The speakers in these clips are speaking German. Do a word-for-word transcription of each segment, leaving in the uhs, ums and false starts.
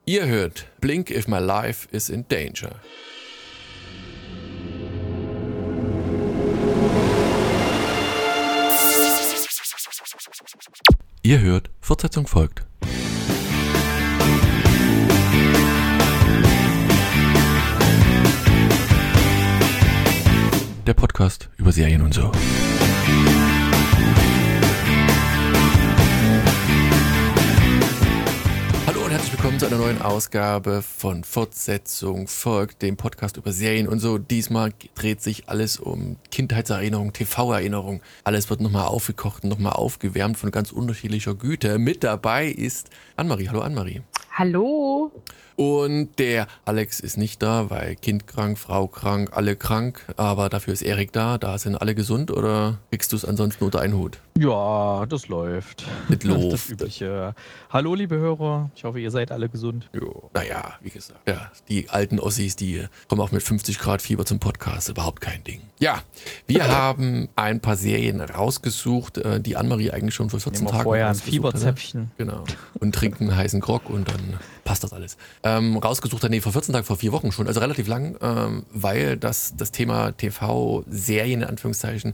Ihr hört Blink If My Life Is in Danger. Ihr hört, Fortsetzung folgt. Der Podcast über Serien und so. Hallo und herzlich willkommen zu einer neuen Ausgabe von Fortsetzung folgt, dem Podcast über Serien und so. Diesmal dreht sich alles um Kindheitserinnerung, T V-Erinnerung. Alles wird nochmal aufgekocht und nochmal aufgewärmt von ganz unterschiedlicher Güte. Mit dabei ist Annemarie. Hallo Annemarie. Hallo. Und der Alex ist nicht da, weil Kind krank, Frau krank, alle krank. Aber dafür ist Erik da. Da sind alle gesund oder kriegst du es ansonsten unter einen Hut? Ja, das läuft. Mit Lob. Das Übliche. Hallo, liebe Hörer. Ich hoffe, ihr seid alle gesund. Jo. Naja, wie gesagt. Ja, die alten Ossis, die kommen auch mit fünfzig Grad Fieber zum Podcast. Überhaupt kein Ding. Ja, wir haben ein paar Serien rausgesucht, die Annemarie eigentlich schon vor vierzehn Tagen vorher ein Fieberzäpfchen. Genau. Und trinken heißen Grog und dann passt das alles. Ähm, rausgesucht hat, nee, vor vierzehn Tagen, vor vier Wochen schon, also relativ lang, ähm, weil das, das Thema T V-Serien, in Anführungszeichen,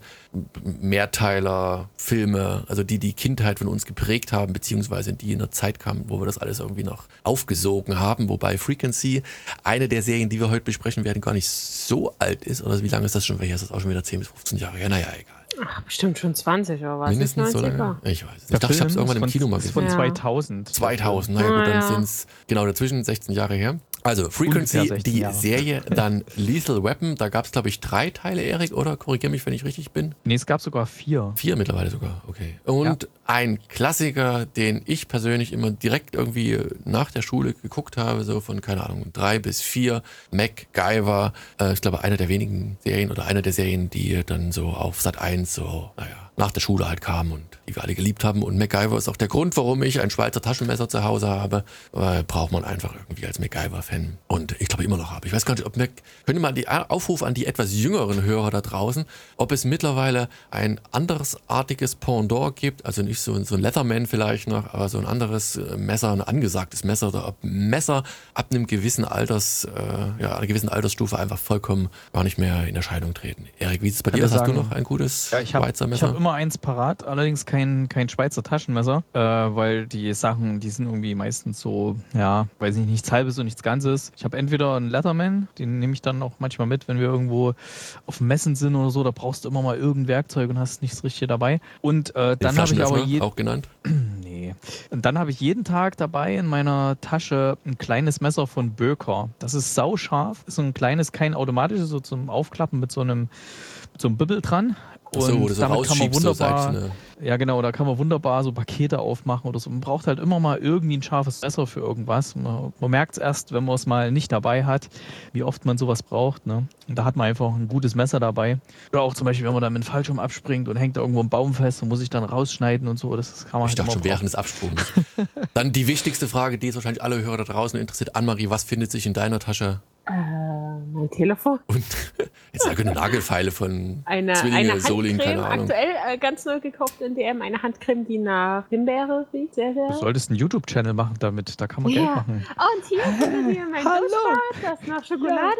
Mehrteiler, Filme, also die die Kindheit von uns geprägt haben, beziehungsweise die in der Zeit kamen, wo wir das alles irgendwie noch aufgesogen haben, wobei Frequency, eine der Serien, die wir heute besprechen werden, gar nicht so alt ist, oder wie lange ist das schon, welches ist das auch schon wieder zehn bis fünfzehn Jahre, ja, naja, egal. Ach, bestimmt schon zwanzig oder was? Mindestens so lange? Ich weiß es nicht. Der Ich dachte, ich habe es Film irgendwann im ist Kino mal von, gesehen. ist von Ja. zweitausend. zweitausend, naja gut, Ah, dann ja. sind es genau dazwischen sechzehn Jahre her. Also Frequency, Ungefähr sechzehn die Jahre. Serie, dann Lethal Weapon, da gab es glaube ich drei Teile, Erik, oder? Korrigier mich, wenn ich richtig bin. Nee, es gab sogar vier. Vier mittlerweile sogar, okay. Und Ja. ein Klassiker, den ich persönlich immer direkt irgendwie nach der Schule geguckt habe, so von, keine Ahnung, drei bis vier, MacGyver. Äh, ich glaube, einer der wenigen Serien oder einer der Serien, die dann so auf Sat eins so, naja, nach der Schule halt kamen und die wir alle geliebt haben. Und MacGyver ist auch der Grund, warum ich ein Schweizer Taschenmesser zu Hause habe. Weil braucht man einfach irgendwie als MacGyver-Fan. Und ich glaube immer noch habe. Ich weiß gar nicht, ob Mac, könnte mal die Aufruf an die etwas jüngeren Hörer da draußen, ob es mittlerweile ein andersartiges Pendant gibt, also nicht so, so ein Leatherman vielleicht noch, aber so ein anderes Messer, ein angesagtes Messer, oder ob Messer ab einem gewissen Alters, äh, ja, einer gewissen Altersstufe einfach vollkommen gar nicht mehr in Erscheinung treten. Erik, wie ist es bei dir? Kann Hast ich du sagen, noch ein gutes Ja, ich habe Schweizer ich Messer? hab immer eins parat, allerdings kein, kein Schweizer Taschenmesser, äh, weil die Sachen, die sind irgendwie meistens so, ja, weiß ich, nichts Halbes und nichts Ganzes. Ich habe entweder einen Leatherman, den nehme ich dann auch manchmal mit, wenn wir irgendwo auf Messen sind oder so, da brauchst du immer mal irgendein Werkzeug und hast nichts richtig dabei. Und äh, dann habe ich aber Flaschenöffner, je- auch genannt. Nee. Und dann habe ich jeden Tag dabei in meiner Tasche ein kleines Messer von Böker. Das ist sauscharf, ist so ein kleines, kein automatisches, so zum Aufklappen mit so einem, mit so einem Bibbel dran. Ach so, wo du so damit kann man rausschiebst, so wunderbar, sagst, ne? ja genau, da kann man wunderbar so Pakete aufmachen oder so. Man braucht halt immer mal irgendwie ein scharfes Messer für irgendwas. Man, man merkt es erst, wenn man es mal nicht dabei hat, wie oft man sowas braucht. Ne? Und da hat man einfach ein gutes Messer dabei. Oder auch zum Beispiel, wenn man dann mit dem Fallschirm abspringt und hängt da irgendwo im Baum fest und muss sich dann rausschneiden und so. Das, das kann man Ich halt dachte immer schon brauchen. während des Absprungs. Dann die wichtigste Frage, die jetzt wahrscheinlich alle Hörer da draußen interessiert. Annemarie, was findet sich in deiner Tasche? Äh, mein Telefon. Und jetzt sage ich eine Nagelfeile von Eine, Zwillinge, eine Solingen, Handcreme, keine Ahnung. aktuell äh, ganz neu gekauft in D M. Eine Handcreme, die nach Himbeere riecht. Sehr, sehr. Du solltest einen YouTube-Channel machen damit, da kann man Geld Ja. machen. Und hier findet ihr mein Hallo. Duschbad, das nach Schokolade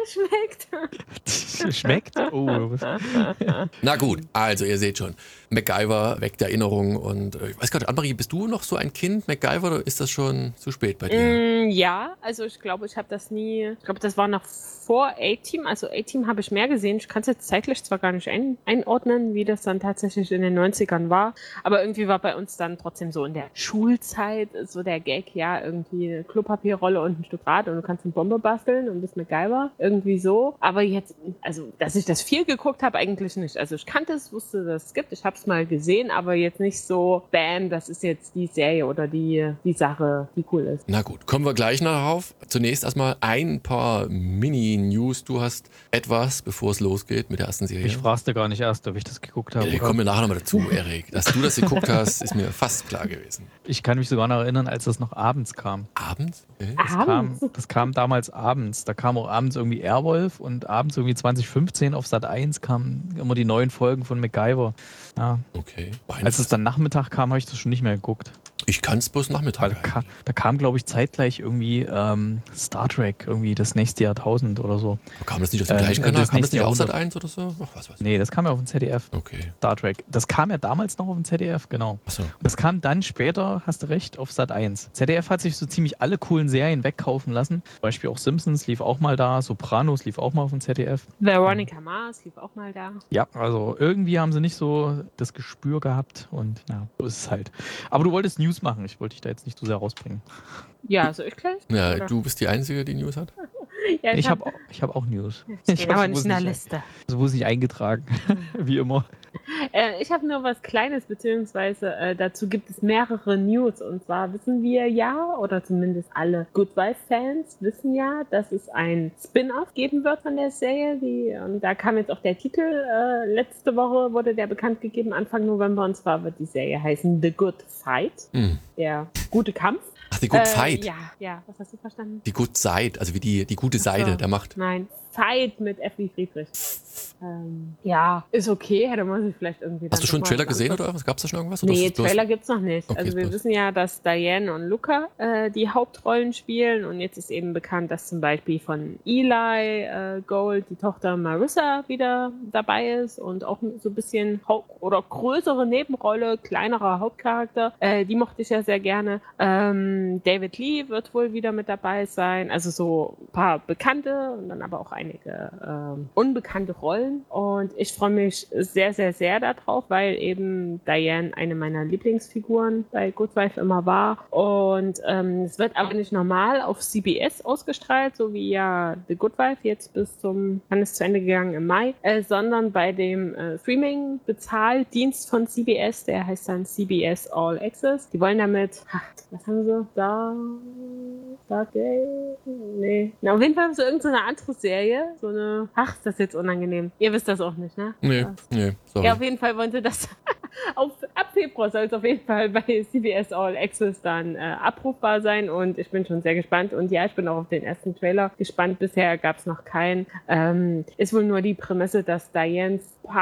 schmeckt. Schmeckt? Oh, Na gut, also ihr seht schon, MacGyver weckt Erinnerungen und äh, ich weiß gar nicht, Annemarie, bist du noch so ein Kind MacGyver oder ist das schon zu spät bei dir? Mm, ja, also ich glaube, ich habe das nie, ich glaube, das war noch vor A-Team, also A-Team habe ich mehr gesehen. Ich kann es jetzt zeitlich zwar gar nicht ein, einordnen, wie das dann tatsächlich in den neunzigern war, aber irgendwie war bei uns dann trotzdem so in der Schulzeit so der Gag, ja, irgendwie eine Klopapierrolle und ein Stück Rad und du kannst eine Bombe basteln und bist MacGyver, irgendwie so. Aber jetzt, also, dass ich das viel geguckt habe, eigentlich nicht. Also ich kannte es, wusste, dass es gibt, ich habe es mal gesehen, aber jetzt nicht so, bam, das ist jetzt die Serie oder die, die Sache, die cool ist. Na gut, kommen wir gleich noch darauf. Zunächst erstmal ein paar Mini-News. Du hast etwas, bevor es losgeht mit der ersten Serie. ich fragst dir gar nicht erst, ob ich das geguckt habe. Ja, kommen wir nachher nochmal dazu, Erik. Dass du das geguckt hast, ist mir fast klar gewesen. Ich kann mich sogar noch erinnern, als das noch abends kam. Abends? Okay. Das kam, das kam damals abends. Da kam auch abends irgendwie Airwolf und abends irgendwie zwanzig fünfzehn auf Sat eins kamen immer die neuen Folgen von MacGyver. Ja. Okay. Als es dann Nachmittag kam, habe ich das schon nicht mehr geguckt. Ich kann es bloß Weil Nachmittag. da, kam, da kam, glaube ich, zeitgleich irgendwie ähm, Star Trek, irgendwie das nächste Jahrtausend oder so. Kam das nicht auf dem Äh, gleichen äh, Kanal? das Kam das nächste nicht auf Sat Jahrhundert. eins oder so? Ach, was weiß ich. Nee, das kam ja auf dem Z D F. Okay. Star Trek. Das kam ja damals noch auf dem Z D F, genau. Achso. Und das kam dann später, hast du recht, auf Sat eins. Z D F hat sich so ziemlich alle coolen Serien wegkaufen lassen. Zum Beispiel auch Simpsons lief auch mal da, Sopranos lief auch mal auf dem Z D F. Veronica Mars lief auch mal da. Ja, also irgendwie haben sie nicht so das Gespür gehabt und ja, so ist es halt. Aber du wolltest News machen, ich wollte dich da jetzt nicht zu sehr rausbringen. Ja, soll ich gleich? Ja, Oder? du bist die Einzige, die News hat? Ja, Ich habe auch, ich hab auch News. Stehen Ich aber hab's nicht bloß in der nicht- Liste. Also wo ist nicht eingetragen, wie immer. Äh, ich habe nur was Kleines, beziehungsweise äh, dazu gibt es mehrere News. Und zwar wissen wir ja, oder zumindest alle Good Wife-Fans wissen ja, dass es ein Spin-off geben wird von der Serie. Die, und da kam jetzt auch der Titel. Äh, letzte Woche wurde der bekannt gegeben, Anfang November. Und zwar wird die Serie heißen The Good Fight. Hm. Der gute Kampf. Ach, die Good Äh, Fight. Ja, ja, was hast du verstanden? Die Good Side, also wie die, die gute Seite so. der Macht. Nein, Fight mit F wie Friedrich. Ähm, ja, ist okay, hätte man sich vielleicht irgendwie. Hast du schon einen Trailer gesehen oder? oder was? Gab es da schon irgendwas? Oder Nee, ist das bloß- Trailer gibt's noch nicht. Okay, also ist wir bloß- wissen ja, dass Diane und Luca äh, die Hauptrollen spielen und jetzt ist eben bekannt, dass zum Beispiel von Eli äh, Gold die Tochter Marissa wieder dabei ist und auch so ein bisschen Haupt- oder größere Nebenrolle, kleinerer Hauptcharakter. Äh, die mochte ich ja sehr gerne. Ähm, David Lee wird wohl wieder mit dabei sein. Also so ein paar bekannte und dann aber auch einige ähm, unbekannte Rollen. Und ich freue mich sehr, sehr, sehr darauf, weil eben Diane eine meiner Lieblingsfiguren bei Good Wife immer war. Und ähm, es wird aber nicht normal auf C B S ausgestrahlt, so wie ja The Good Wife jetzt bis zum, wann ist zu Ende gegangen, im Mai, äh, sondern bei dem äh, Streaming-Bezahldienst von C B S, der heißt dann C B S All Access. Die wollen damit, ach, was haben sie? Da, da, nee. Na, auf jeden Fall haben sie irgendeine andere Serie, so eine, ach, ist das jetzt unangenehm. Ihr wisst das auch nicht, ne? Nee, Was? nee, sorry. Ja, auf jeden Fall wollen sie das. Auf, ab Februar soll es auf jeden Fall bei C B S All Access dann äh, abrufbar sein und ich bin schon sehr gespannt. Und ja, ich bin auch auf den ersten Trailer gespannt. Bisher gab es noch keinen. Ähm, ist wohl nur die Prämisse, dass Dianes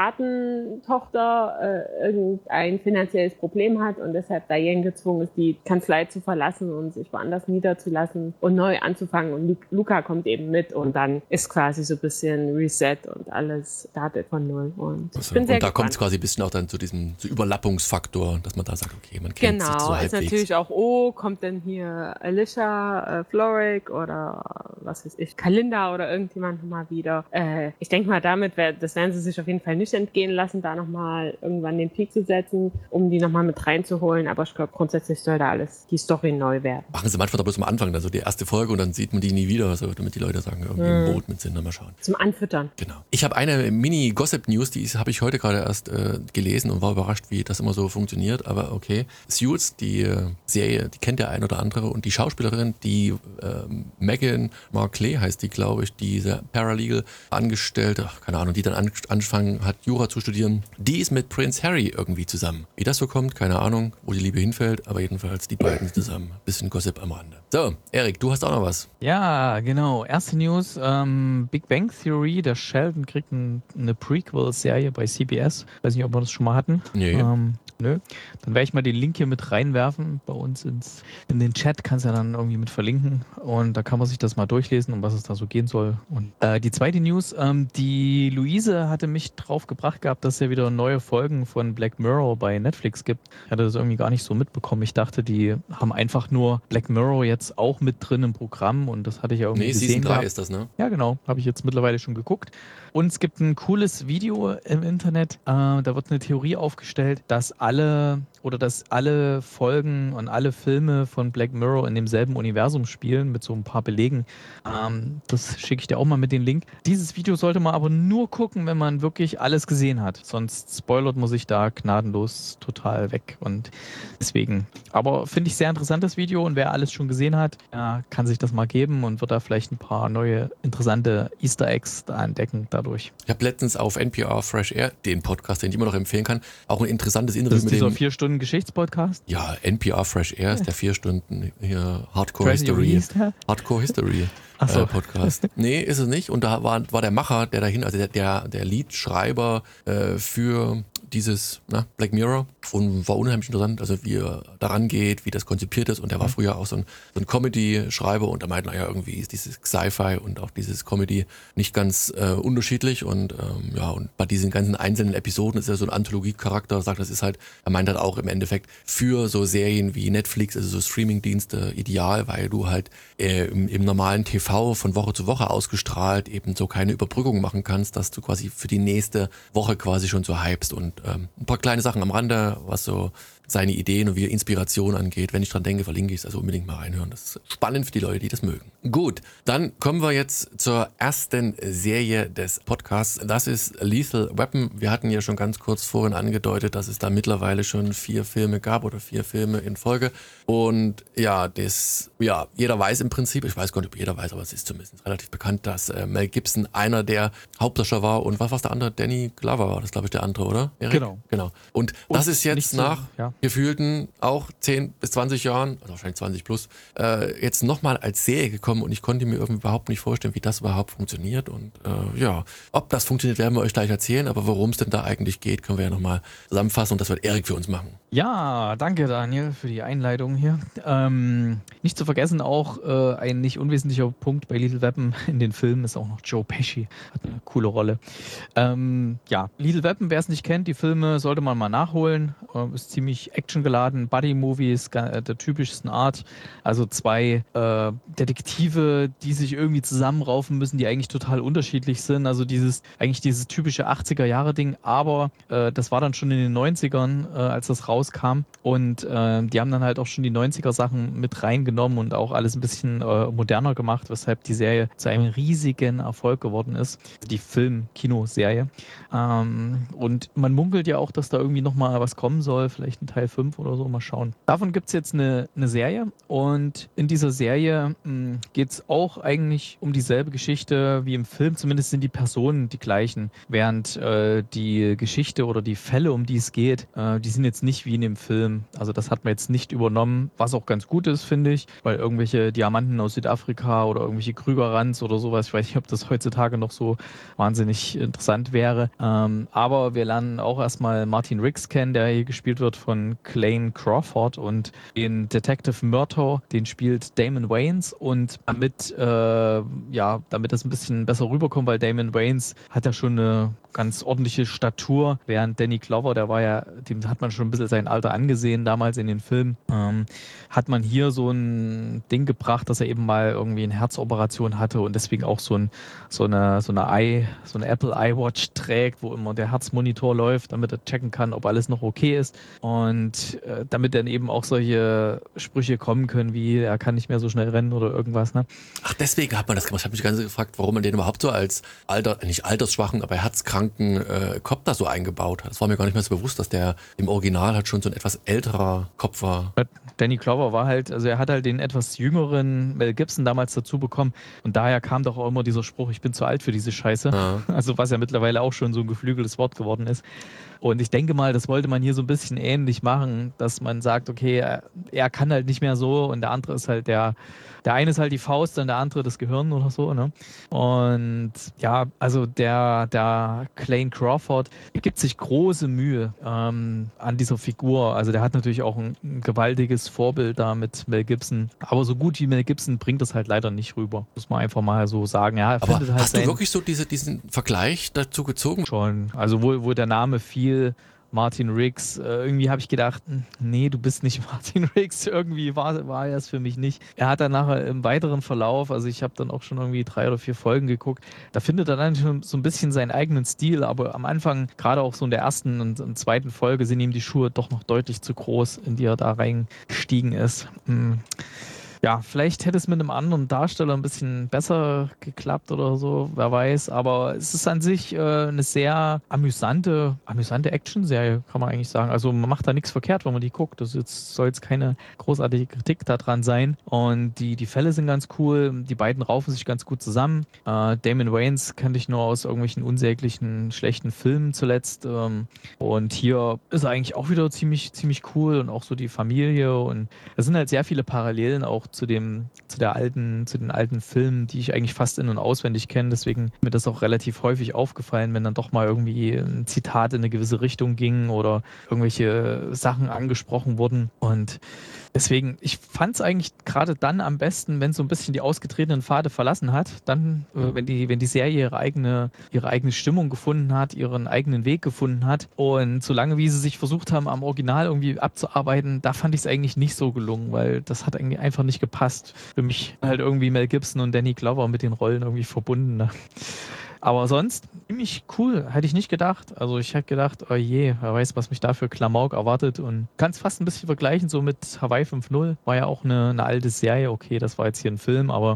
Patentochter äh, irgendein finanzielles Problem hat und deshalb Diane gezwungen ist, die Kanzlei zu verlassen und sich woanders niederzulassen und neu anzufangen. Und Lu- Luca kommt eben mit und dann ist quasi so ein bisschen Reset und alles startet von null. Und ich Also, bin sehr und da kommt es gespannt. quasi ein bisschen auch dann zu diesem zu Überlappungsfaktor, dass man da sagt, okay, man kennt sich so Genau, ist halbwegs. natürlich auch, oh, kommt denn hier Alicia äh, Florrick oder was weiß ich, Kalinda oder irgendjemand mal wieder. Äh, ich denke mal, damit, wär, das werden sie sich auf jeden Fall nicht entgehen lassen, da nochmal irgendwann den Peak zu setzen, um die nochmal mit reinzuholen. Aber ich glaube, grundsätzlich soll da alles, die Story neu werden. Machen sie manchmal da bloß am Anfang, also die erste Folge und dann sieht man die nie wieder, also damit die Leute sagen, irgendwie Hm. im Boot mit sind, dann mal schauen. Zum Anfüttern. Genau. Ich habe eine Mini-Gossip-News, die habe ich heute gerade erst äh, gelesen und war überrascht, wie das immer so funktioniert, aber okay. Suits, die äh, Serie, die kennt der ein oder andere und die Schauspielerin, die äh, Meghan Markle heißt die, glaube ich, diese Paralegal Angestellte, ach, keine Ahnung, die dann an, angefangen hat, Jura zu studieren, die ist mit Prince Harry irgendwie zusammen. Wie das so kommt, keine Ahnung, wo die Liebe hinfällt, aber jedenfalls die beiden zusammen. Bisschen Gossip am Rande. So, Erik, du hast auch noch was. Ja, genau. Erste News, ähm, Big Bang Theory, der Sheldon kriegt ein, eine Prequel-Serie bei C B S. Weiß nicht, ob wir das schon mal hatten. Nee. Ähm, nö. Dann werde ich mal den Link hier mit reinwerfen bei uns ins, in den Chat. Kannst ja dann irgendwie mit verlinken. Und da kann man sich das mal durchlesen, um was es da so gehen soll. Und äh, die zweite News, ähm, die Luise hatte mich drauf gebracht gehabt, dass es ja wieder neue Folgen von Black Mirror bei Netflix gibt. Ich hatte das irgendwie gar nicht so mitbekommen. Ich dachte, die haben einfach nur Black Mirror jetzt auch mit drin im Programm und das hatte ich ja irgendwie Nee, gesehen Season drei gehabt. ist das, ne? Ja, genau. Habe ich jetzt mittlerweile schon geguckt. Und es gibt ein cooles Video im Internet. Äh, da wird eine Theorie aufgestellt, dass alle oder dass alle Folgen und alle Filme von Black Mirror in demselben Universum spielen, mit so ein paar Belegen. Ähm, das schicke ich dir auch mal mit den Link. Dieses Video sollte man aber nur gucken, wenn man wirklich alles gesehen hat. Sonst spoilert man sich da gnadenlos total weg. Und deswegen. Aber finde ich sehr interessantes Video und wer alles schon gesehen hat, ja, kann sich das mal geben und wird da vielleicht ein paar neue interessante Easter Eggs da entdecken dadurch. Ich habe letztens auf N P R Fresh Air, den Podcast, den ich immer noch empfehlen kann, auch ein interessantes Das Interview ist mit dieser dem... vier Stunden Geschichtspodcast. Ja, N P R Fresh Air ist der vier Stunden hier Hardcore Weiß nicht, wie History. hieß der? Hardcore History Ach so. äh, Podcast. Nee, ist es nicht. Und da war, war der Macher, der dahin, also der, der, der Liedschreiber äh, für dieses na, Black Mirror und war unheimlich interessant, also wie er daran geht, wie das konzipiert ist und er war früher auch so ein, so ein Comedy-Schreiber und er meinte, naja, irgendwie ist dieses Sci-Fi und auch dieses Comedy nicht ganz äh, unterschiedlich und ähm, ja, und bei diesen ganzen einzelnen Episoden ist er so ein Anthologie-Charakter, sagt, das ist halt, er meint halt auch im Endeffekt für so Serien wie Netflix, also so Streaming-Dienste ideal, weil du halt äh, im, im normalen T V von Woche zu Woche ausgestrahlt eben so keine Überbrückung machen kannst, dass du quasi für die nächste Woche quasi schon so hypst und ähm, ein paar kleine Sachen am Rande, was so seine Ideen und wie Inspiration angeht. Wenn ich dran denke, verlinke ich es, also unbedingt mal reinhören. Das ist spannend für die Leute, die das mögen. Gut, dann kommen wir jetzt zur ersten Serie des Podcasts. Das ist Lethal Weapon. Wir hatten ja schon ganz kurz vorhin angedeutet, dass es da mittlerweile schon vier Filme gab oder vier Filme in Folge. Und ja, das, ja, jeder weiß im Prinzip, ich weiß gar nicht, ob jeder weiß, aber es ist zumindest relativ bekannt, dass äh, Mel Gibson einer der Hauptdarsteller war und was war der andere? Danny Glover war das, glaube ich, der andere, oder? Erik? Genau. Genau. Und, Und das ist jetzt nicht so, nach ja. gefühlten auch zehn bis zwanzig Jahren, also wahrscheinlich zwanzig plus, äh, jetzt nochmal als Serie gekommen und ich konnte mir irgendwie überhaupt nicht vorstellen, wie das überhaupt funktioniert und äh, ja, ob das funktioniert, werden wir euch gleich erzählen, aber worum es denn da eigentlich geht, können wir ja nochmal zusammenfassen und das wird Erik für uns machen. Ja, danke Daniel für die Einleitung hier. Ähm, nicht zu vergessen auch äh, ein nicht unwesentlicher Punkt bei Lethal Weapon in den Filmen ist auch noch Joe Pesci, hat eine coole Rolle. Ähm, ja, Lethal Weapon, wer es nicht kennt, die Filme sollte man mal nachholen, äh, ist ziemlich actiongeladen, Buddy-Movies der typischsten Art, also zwei äh, Detektive, die sich irgendwie zusammenraufen müssen, die eigentlich total unterschiedlich sind, also dieses eigentlich dieses typische achtziger-Jahre-Ding, aber äh, das war dann schon in den neunzigern, äh, als das rauskam und äh, die haben dann halt auch schon die neunziger-Sachen mit reingenommen und auch alles ein bisschen äh, moderner gemacht, weshalb die Serie zu einem riesigen Erfolg geworden ist, die Film-Kino-Serie. Ähm, und man munkelt ja auch, dass da irgendwie nochmal was kommen soll, vielleicht ein Teil fünf oder so, mal schauen. Davon gibt es jetzt eine, eine Serie und in dieser Serie geht es auch eigentlich um dieselbe Geschichte wie im Film, zumindest sind die Personen die gleichen, während äh, die Geschichte oder die Fälle, um die es geht, äh, die sind jetzt nicht wie in dem Film. Also das hat man jetzt nicht übernommen, was auch ganz gut ist, finde ich, weil irgendwelche Diamanten aus Südafrika oder irgendwelche Krügerrands oder sowas, ich weiß nicht, ob das heutzutage noch so wahnsinnig interessant wäre. Ähm, aber wir lernen auch erstmal Martin Riggs kennen, der hier gespielt wird von Clayne Crawford und den Detective Murtaugh, den spielt Damon Wayans und damit, äh, ja, damit das ein bisschen besser rüberkommt, weil Damon Wayans hat ja schon eine ganz ordentliche Statur, während Danny Glover, der war ja, dem hat man schon ein bisschen sein Alter angesehen damals in den Filmen, ähm, hat man hier so ein Ding gebracht, dass er eben mal irgendwie eine Herzoperation hatte und deswegen auch so, ein, so eine, so eine i, so eine Apple iWatch trägt, wo immer der Herzmonitor läuft, damit er checken kann, ob alles noch okay ist und äh, damit dann eben auch solche Sprüche kommen können, wie er kann nicht mehr so schnell rennen oder irgendwas, ne? Ach, deswegen hat man das gemacht. Ich habe mich ganz gefragt, warum man den überhaupt so als Alter, nicht altersschwachen, aber herzkranken äh, Kopf da so eingebaut hat. Das war mir gar nicht mehr so bewusst, dass der im Original halt schon so ein etwas älterer Kopf war. Danny Glover war halt, also er hat halt den etwas jüngeren Mel Gibson damals dazu bekommen und daher kam doch auch immer dieser Spruch, ich bin zu alt für diese Scheiße. Ja. Also was ja mittlerweile auch schon so ein geflügeltes Wort geworden ist. Und ich denke mal, das wollte man hier so ein bisschen ähnlich machen, dass man sagt, okay, er, er kann halt nicht mehr so und der andere ist halt der, der eine ist halt die Faust und der andere das Gehirn oder so, ne? Und ja, also der, der Clayne Crawford gibt sich große Mühe ähm, an dieser Figur. Also der hat natürlich auch ein, ein gewaltiges Vorbild da mit Mel Gibson. Aber so gut wie Mel Gibson bringt das halt leider nicht rüber. Muss man einfach mal so sagen. Ja, er aber findet halt hast du wirklich so diese, diesen Vergleich dazu gezogen? Schon. Also wo, wo der Name fiel, Martin Riggs, äh, irgendwie habe ich gedacht, nee, du bist nicht Martin Riggs, irgendwie war, war er es für mich nicht. Er hat dann nachher im weiteren Verlauf, also ich habe dann auch schon irgendwie drei oder vier Folgen geguckt, da findet er dann schon so ein bisschen seinen eigenen Stil, aber am Anfang, gerade auch so in der ersten und, und zweiten Folge, sind ihm die Schuhe doch noch deutlich zu groß, in die er da reingestiegen ist. Hm. Ja, vielleicht hätte es mit einem anderen Darsteller ein bisschen besser geklappt oder so, wer weiß. Aber es ist an sich äh, eine sehr amüsante, amüsante Action-Serie, kann man eigentlich sagen. Also man macht da nichts verkehrt, wenn man die guckt. Das jetzt, soll jetzt keine großartige Kritik daran sein. Und die, die Fälle sind ganz cool. Die beiden raufen sich ganz gut zusammen. Äh, Damon Wayans kannte ich nur aus irgendwelchen unsäglichen, schlechten Filmen zuletzt. Ähm, und hier ist er eigentlich auch wieder ziemlich, ziemlich cool und auch so die Familie. Und es sind halt sehr viele Parallelen auch habe zu dem, zu der alten, zu den alten Filmen, die ich eigentlich fast in- und auswendig kenne. Deswegen ist mir das auch relativ häufig aufgefallen, wenn dann doch mal irgendwie ein Zitat in eine gewisse Richtung ging oder irgendwelche Sachen angesprochen wurden. Und deswegen, ich fand es eigentlich gerade dann am besten, wenn so ein bisschen die ausgetretenen Pfade verlassen hat, dann, äh, wenn die, wenn die Serie ihre eigene, ihre eigene Stimmung gefunden hat, ihren eigenen Weg gefunden hat. Und solange wie sie sich versucht haben, am Original irgendwie abzuarbeiten, da fand ich es eigentlich nicht so gelungen, weil das hat eigentlich einfach nicht gepasst. Für mich halt irgendwie Mel Gibson und Danny Glover mit den Rollen irgendwie verbunden. Ne? Aber sonst ziemlich cool, hätte ich nicht gedacht. Also ich hätte gedacht, oh je, wer weiß, was mich da für Klamauk erwartet. Und kann es fast ein bisschen vergleichen, so mit Hawaii fünf null. War ja auch eine, eine alte Serie. Okay, das war jetzt hier ein Film, aber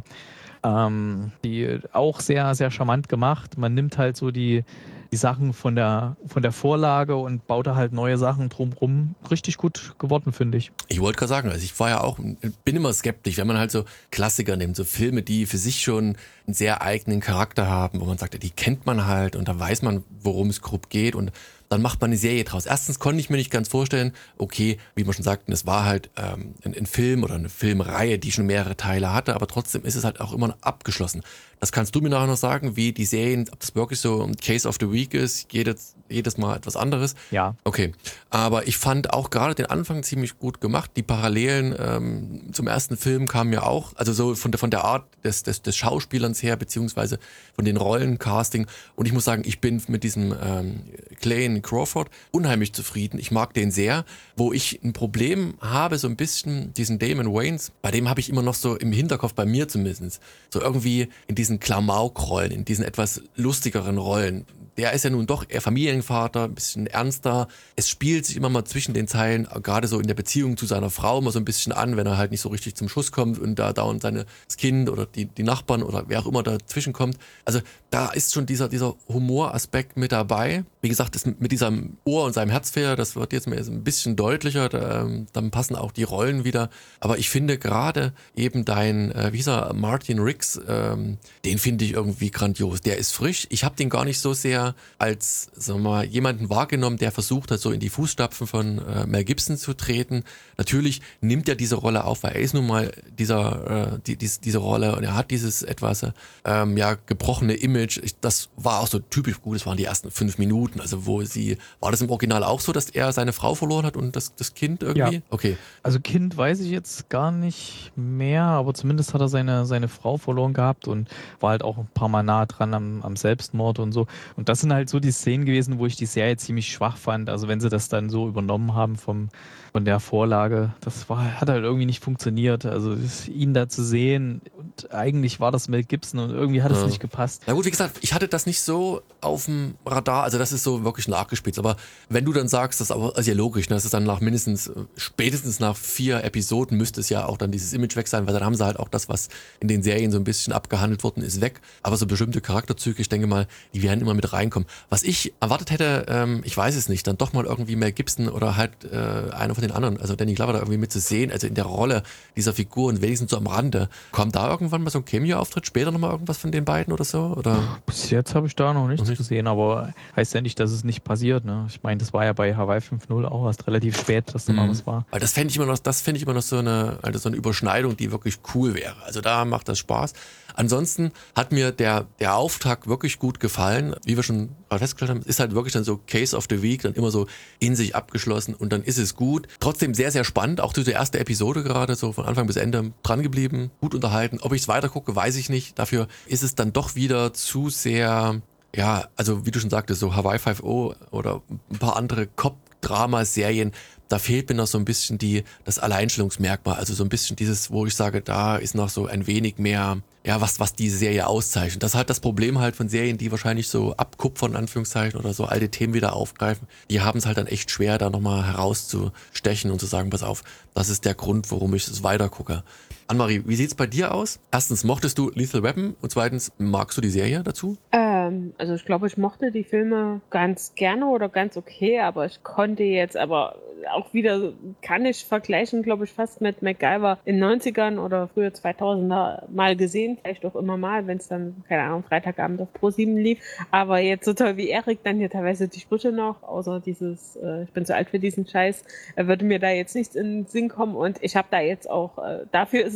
ähm, die auch sehr, sehr charmant gemacht. Man nimmt halt so die, die Sachen von der, von der Vorlage und baut da halt neue Sachen drumrum. Richtig gut geworden, finde ich. Ich wollte gerade sagen, also ich war ja auch, bin immer skeptisch, wenn man halt so Klassiker nimmt, so Filme, die für sich schon einen sehr eigenen Charakter haben, wo man sagt, die kennt man halt und da weiß man, worum es grob geht und dann macht man eine Serie draus. Erstens konnte ich mir nicht ganz vorstellen, okay, wie wir schon sagten, es war halt ähm, ein, ein Film oder eine Filmreihe, die schon mehrere Teile hatte, aber trotzdem ist es halt auch immer abgeschlossen. Das kannst du mir nachher noch sagen, wie die Serien, ob das wirklich so ein Case of the Week ist, jedes, jedes Mal etwas anderes. Ja. Okay, aber ich fand auch gerade den Anfang ziemlich gut gemacht. Die Parallelen ähm, zum ersten Film kamen ja auch, also so von der, von der Art des, des, des Schauspielerns her, beziehungsweise von den Rollencasting. Und ich muss sagen, ich bin mit diesem ähm, Clayne Crawford unheimlich zufrieden. Ich mag den sehr. Wo ich ein Problem habe, so ein bisschen diesen Damon Wayans, bei dem habe ich immer noch so im Hinterkopf, bei mir zumindest, so irgendwie in diesen Klamauk-Rollen, in diesen etwas lustigeren Rollen. Der ist ja nun doch eher Familienvater, ein bisschen ernster. Es spielt sich immer mal zwischen den Zeilen, gerade so in der Beziehung zu seiner Frau, mal so ein bisschen an, wenn er halt nicht so richtig zum Schuss kommt und da dauernd seine, das Kind oder die, die Nachbarn oder wer auch immer dazwischen kommt. Also da ist schon dieser, dieser Humoraspekt mit dabei. Wie gesagt, das mit diesem Ohr und seinem Herzfehler, das wird jetzt mal ein bisschen deutlicher, da, dann passen auch die Rollen wieder. Aber ich finde gerade eben dein, äh, wie hieß er, Martin Riggs, ähm, den finde ich irgendwie grandios. Der ist frisch. Ich habe den gar nicht so sehr als, sagen wir mal, jemanden wahrgenommen, der versucht hat, so in die Fußstapfen von äh, Mel Gibson zu treten. Natürlich nimmt er diese Rolle auf, weil er ist nun mal dieser, äh, die, dies, diese Rolle und er hat dieses etwas ähm, ja, gebrochene Image. Ich, das war auch so typisch gut, das waren die ersten fünf Minuten, also wo sie, war das im Original auch so, dass er seine Frau verloren hat und das, das Kind irgendwie? Ja. Okay. Also Kind weiß ich jetzt gar nicht mehr, aber zumindest hat er seine, seine Frau verloren gehabt und war halt auch ein paar Mal nah dran am, am Selbstmord und so. Und das sind halt so die Szenen gewesen, wo ich die Serie ziemlich schwach fand. Also wenn sie das dann so übernommen haben vom, von der Vorlage, das war, hat halt irgendwie nicht funktioniert. Also ihn da zu sehen und eigentlich war das Mel Gibson und irgendwie hat es Ja. nicht gepasst. Na gut, wie gesagt, ich hatte das nicht so auf dem Radar, also das ist so wirklich nachgespitzt, aber wenn du dann sagst, das ist aber ist ja logisch, ne? Das ist dann nach mindestens, spätestens nach vier Episoden müsste es ja auch dann dieses Image weg sein, weil dann haben sie halt auch das, was in den Serien so ein bisschen abgehandelt worden ist, weg, aber so bestimmte Charakterzüge, ich denke mal, die werden immer mit reinkommen. Was ich erwartet hätte, ähm, ich weiß es nicht, dann doch mal irgendwie Mel Gibson oder halt äh, einer von den anderen, also Danny Glover da irgendwie mitzusehen, also in der Rolle dieser Figur und wenigstens so am Rande. Kommt da irgendwann mal so ein Cameo-Auftritt, später nochmal irgendwas von den beiden oder so? Oder? Bis jetzt habe ich da noch nichts Noch nicht? gesehen, aber heißt ja nicht, dass es nicht passiert. Ne? Ich meine, das war ja bei Hawaii fünf null auch erst relativ spät, dass da mal Mhm. was war. Weil das fände ich immer noch, das fände ich immer noch so eine, also so eine Überschneidung, die wirklich cool wäre. Also da macht das Spaß. Ansonsten hat mir der, der Auftakt wirklich gut gefallen. Wie wir schon festgestellt haben, ist halt wirklich dann so Case of the Week, dann immer so in sich abgeschlossen und dann ist es gut. Trotzdem sehr, sehr spannend. Auch diese erste Episode gerade, so von Anfang bis Ende dran geblieben, gut unterhalten. Ob ich es weiter gucke, weiß ich nicht. Dafür ist es dann doch wieder zu sehr, ja, also wie du schon sagtest, so Hawaii fünf null oder ein paar andere Cop-Drama-Serien, da fehlt mir noch so ein bisschen die, das Alleinstellungsmerkmal, also so ein bisschen dieses, wo ich sage, da ist noch so ein wenig mehr, ja, was, was diese Serie auszeichnet. Das ist halt das Problem halt von Serien, die wahrscheinlich so abkupfern, in Anführungszeichen, oder so alte Themen wieder aufgreifen. Die haben es halt dann echt schwer, da nochmal herauszustechen und zu sagen, pass auf, das ist der Grund, warum ich es weiter gucke. Annemarie, wie sieht's bei dir aus? Erstens, mochtest du Lethal Weapon? Und zweitens, magst du die Serie dazu? Ähm, also ich glaube, ich mochte die Filme ganz gerne oder ganz okay, aber ich konnte jetzt aber auch wieder, kann ich vergleichen, glaube ich, fast mit MacGyver in den neunzigern oder früher zweitausender mal gesehen, vielleicht auch immer mal, wenn es dann, keine Ahnung, Freitagabend auf Pro sieben lief, aber jetzt so toll wie Erik dann hier teilweise die Sprüche noch, außer dieses, äh, ich bin zu alt für diesen Scheiß, äh, würde mir da jetzt nichts in den Sinn kommen und ich habe da jetzt auch, äh, dafür ist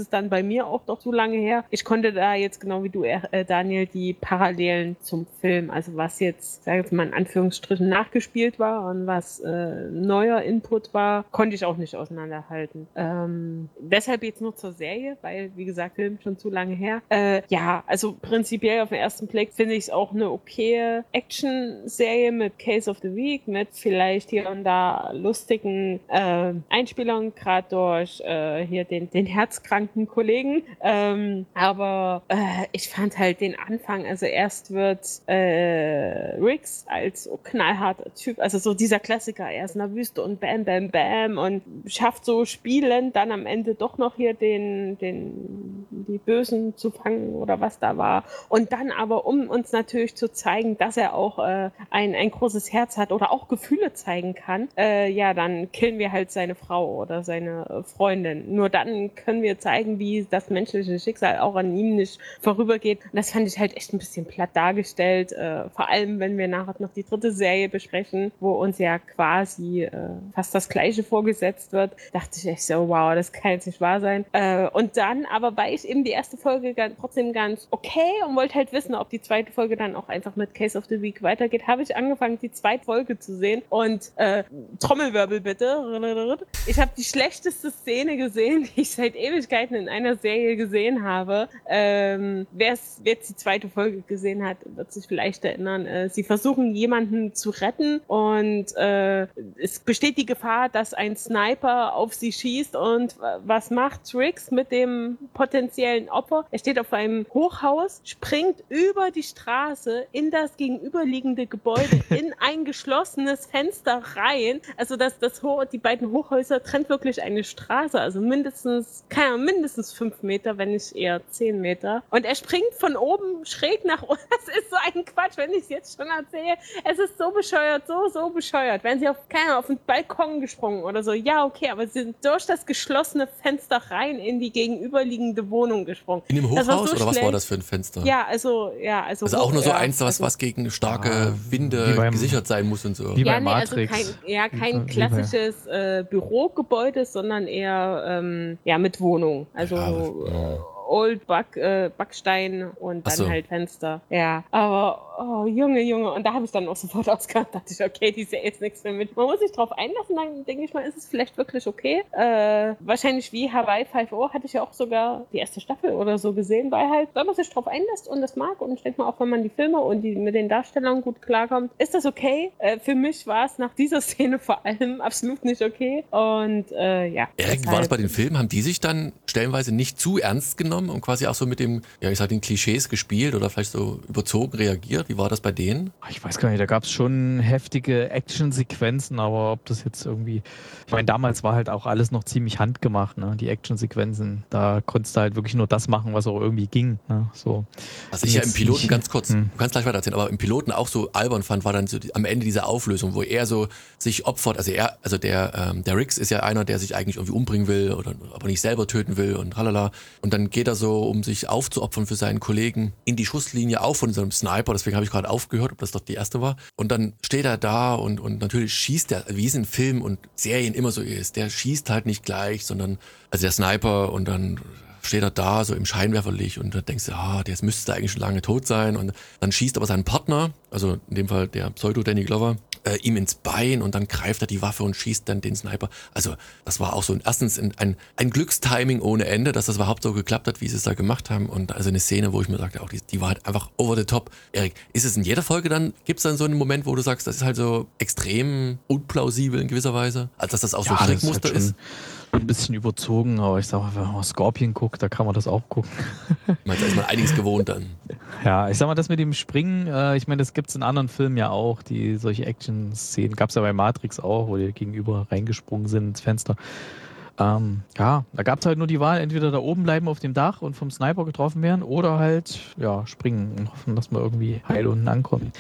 es dann bei mir auch doch zu lange her. Ich konnte da jetzt genau wie du, äh, Daniel, die Parallelen zum Film, also was jetzt, sage ich mal in Anführungsstrichen, nachgespielt war und was äh, neuer Input war, konnte ich auch nicht auseinanderhalten. Ähm, deshalb jetzt nur zur Serie, weil, wie gesagt, Film schon zu lange her. Äh, ja, also prinzipiell auf den ersten Blick finde ich es auch eine okaye Action-Serie mit Case of the Week, mit vielleicht hier und da lustigen äh, Einspielungen, gerade durch äh, hier den, den herzkranken Kollegen. Ähm, aber äh, ich fand halt den Anfang, also erst wird äh, Riggs als so knallharter Typ, also so dieser Klassiker, er ist in der Wüste und bam, bam, bam und schafft so spielend dann am Ende doch noch hier den, den, die Bösen zu fangen oder was da war. Und dann aber, um uns natürlich zu zeigen, dass er auch äh, ein, ein großes Herz hat oder auch Gefühle zeigen kann, äh, ja, dann killen wir halt seine Frau oder seine äh, Freundin. Nur dann können wir zeigen, wie das menschliche Schicksal auch an ihm nicht vorübergeht. Und das fand ich halt echt ein bisschen platt dargestellt, äh, vor allem, wenn wir nachher noch die dritte Serie besprechen, wo uns ja quasi äh, fast das Gleiche vorgesetzt wird, dachte ich echt so, wow, das kann jetzt nicht wahr sein. Äh, und dann, aber weil ich eben die erste Folge ganz, trotzdem ganz okay und wollte halt wissen, ob die zweite Folge dann auch einfach mit Case of the Week weitergeht, habe ich angefangen, die zweite Folge zu sehen und äh, Trommelwirbel bitte. Ich habe die schlechteste Szene gesehen, die ich seit Ewigkeiten in einer Serie gesehen habe. Ähm, wer jetzt die zweite Folge gesehen hat, wird sich vielleicht erinnern. Äh, sie versuchen, jemanden zu retten und äh, es besteht die Gefahr, dass ein Sniper auf sie schießt und was macht Riggs mit dem potenziellen Opfer? Er steht auf einem Hochhaus, springt über die Straße in das gegenüberliegende Gebäude, in ein geschlossenes Fenster rein. Also das, das Ho- die beiden Hochhäuser trennt wirklich eine Straße, also mindestens, keine Ahnung, mindestens fünf Meter, wenn nicht eher zehn Meter. Und er springt von oben schräg nach unten. Das ist so ein Quatsch, wenn ich es jetzt schon erzähle. Es ist so bescheuert, so, so bescheuert. Wären sie auf, keine Ahnung, auf den Balkon gesprungen oder so, ja, okay, aber sie sind durch das geschlossene Fenster rein in die gegenüberliegende Wohnung gesprungen. In dem Das war Hochhaus so oder was schlecht. war das für ein Fenster? Ja, also, ja, also. Also auch nur so ja, eins, was, also, was gegen starke Ah, wie Winde beim- gesichert sein muss und so. wie ja, bei nee, also Matrix. kein, ja, Wie kein bei- klassisches äh, Bürogebäude, sondern eher ähm, ja, mit Wohnung. Also Ja, äh, Old Back, äh, Backstein und dann Ach so. halt Fenster. Ja, aber oh, Junge, Junge. Und da habe ich dann auch sofort ausgehört, dachte ich, okay, die Serie ist nichts mehr mit. Man muss sich drauf einlassen, dann denke ich mal, ist es vielleicht wirklich okay. Äh, wahrscheinlich wie Hawaii Five-O hatte ich ja auch sogar die erste Staffel oder so gesehen, weil halt, wenn man sich drauf einlässt und das mag und ich denke mal auch, wenn man die Filme und die mit den Darstellern gut klarkommt, ist das okay. Äh, für mich war es nach dieser Szene vor allem absolut nicht okay. Und äh, ja. Erik, war das bei den Filmen? Haben die sich dann stellenweise nicht zu ernst genommen und quasi auch so mit dem, ja, ich sag den Klischees gespielt oder vielleicht so überzogen reagiert? Wie war das bei denen? Ich weiß gar nicht, da gab es schon heftige Actionsequenzen, aber ob das jetzt irgendwie. Ich meine, damals war halt auch alles noch ziemlich handgemacht, ne? Die Actionsequenzen. Da konntest du halt wirklich nur das machen, was auch irgendwie ging. Ne? So. Was ich ja im Jetzt Piloten nicht- ganz kurz, Hm. du kannst gleich weiter erzählen, aber im Piloten auch so albern fand, war dann so die, am Ende diese Auflösung, wo er so sich opfert. Also er, also der, ähm, der Riggs ist ja einer, der sich eigentlich irgendwie umbringen will oder aber nicht selber töten will und tralala. Und dann geht er so, um sich aufzuopfern für seinen Kollegen, in die Schusslinie auch von so einem Sniper. Deswegen habe ich gerade aufgehört, ob das doch die erste war. Und dann steht er da und, und natürlich schießt er, wie es in Filmen und Serien immer so ist. Der schießt halt nicht gleich, sondern, also der Sniper und dann steht er da so im Scheinwerferlicht und dann denkst du, ah, der müsste eigentlich schon lange tot sein. Und dann schießt aber sein Partner, also in dem Fall der Pseudo-Danny Glover, äh, ihm ins Bein und dann greift er die Waffe und schießt dann den Sniper. Also das war auch so ein, erstens ein, ein, ein Glückstiming ohne Ende, dass das überhaupt so geklappt hat, wie sie es da gemacht haben. Und also eine Szene, wo ich mir sagte, auch die, die war halt einfach over the top. Erik, ist es in jeder Folge dann, gibt es dann so einen Moment, wo du sagst, das ist halt so extrem unplausibel in gewisser Weise? Also dass das auch so ein das ist Strickmuster halt schon ist? ein bisschen überzogen, aber ich sag mal, wenn man Scorpion guckt, da kann man das auch gucken. Ich meine, da ist man einiges gewohnt dann. Ja, ich sag mal, das mit dem Springen, äh, ich meine, das gibt es in anderen Filmen ja auch, die solche Action-Szenen, gab es ja bei Matrix auch, wo die gegenüber reingesprungen sind ins Fenster. Ähm, ja, da gab es halt nur die Wahl, entweder da oben bleiben auf dem Dach und vom Sniper getroffen werden oder halt, ja, springen und hoffen, dass man irgendwie heil unten ankommt.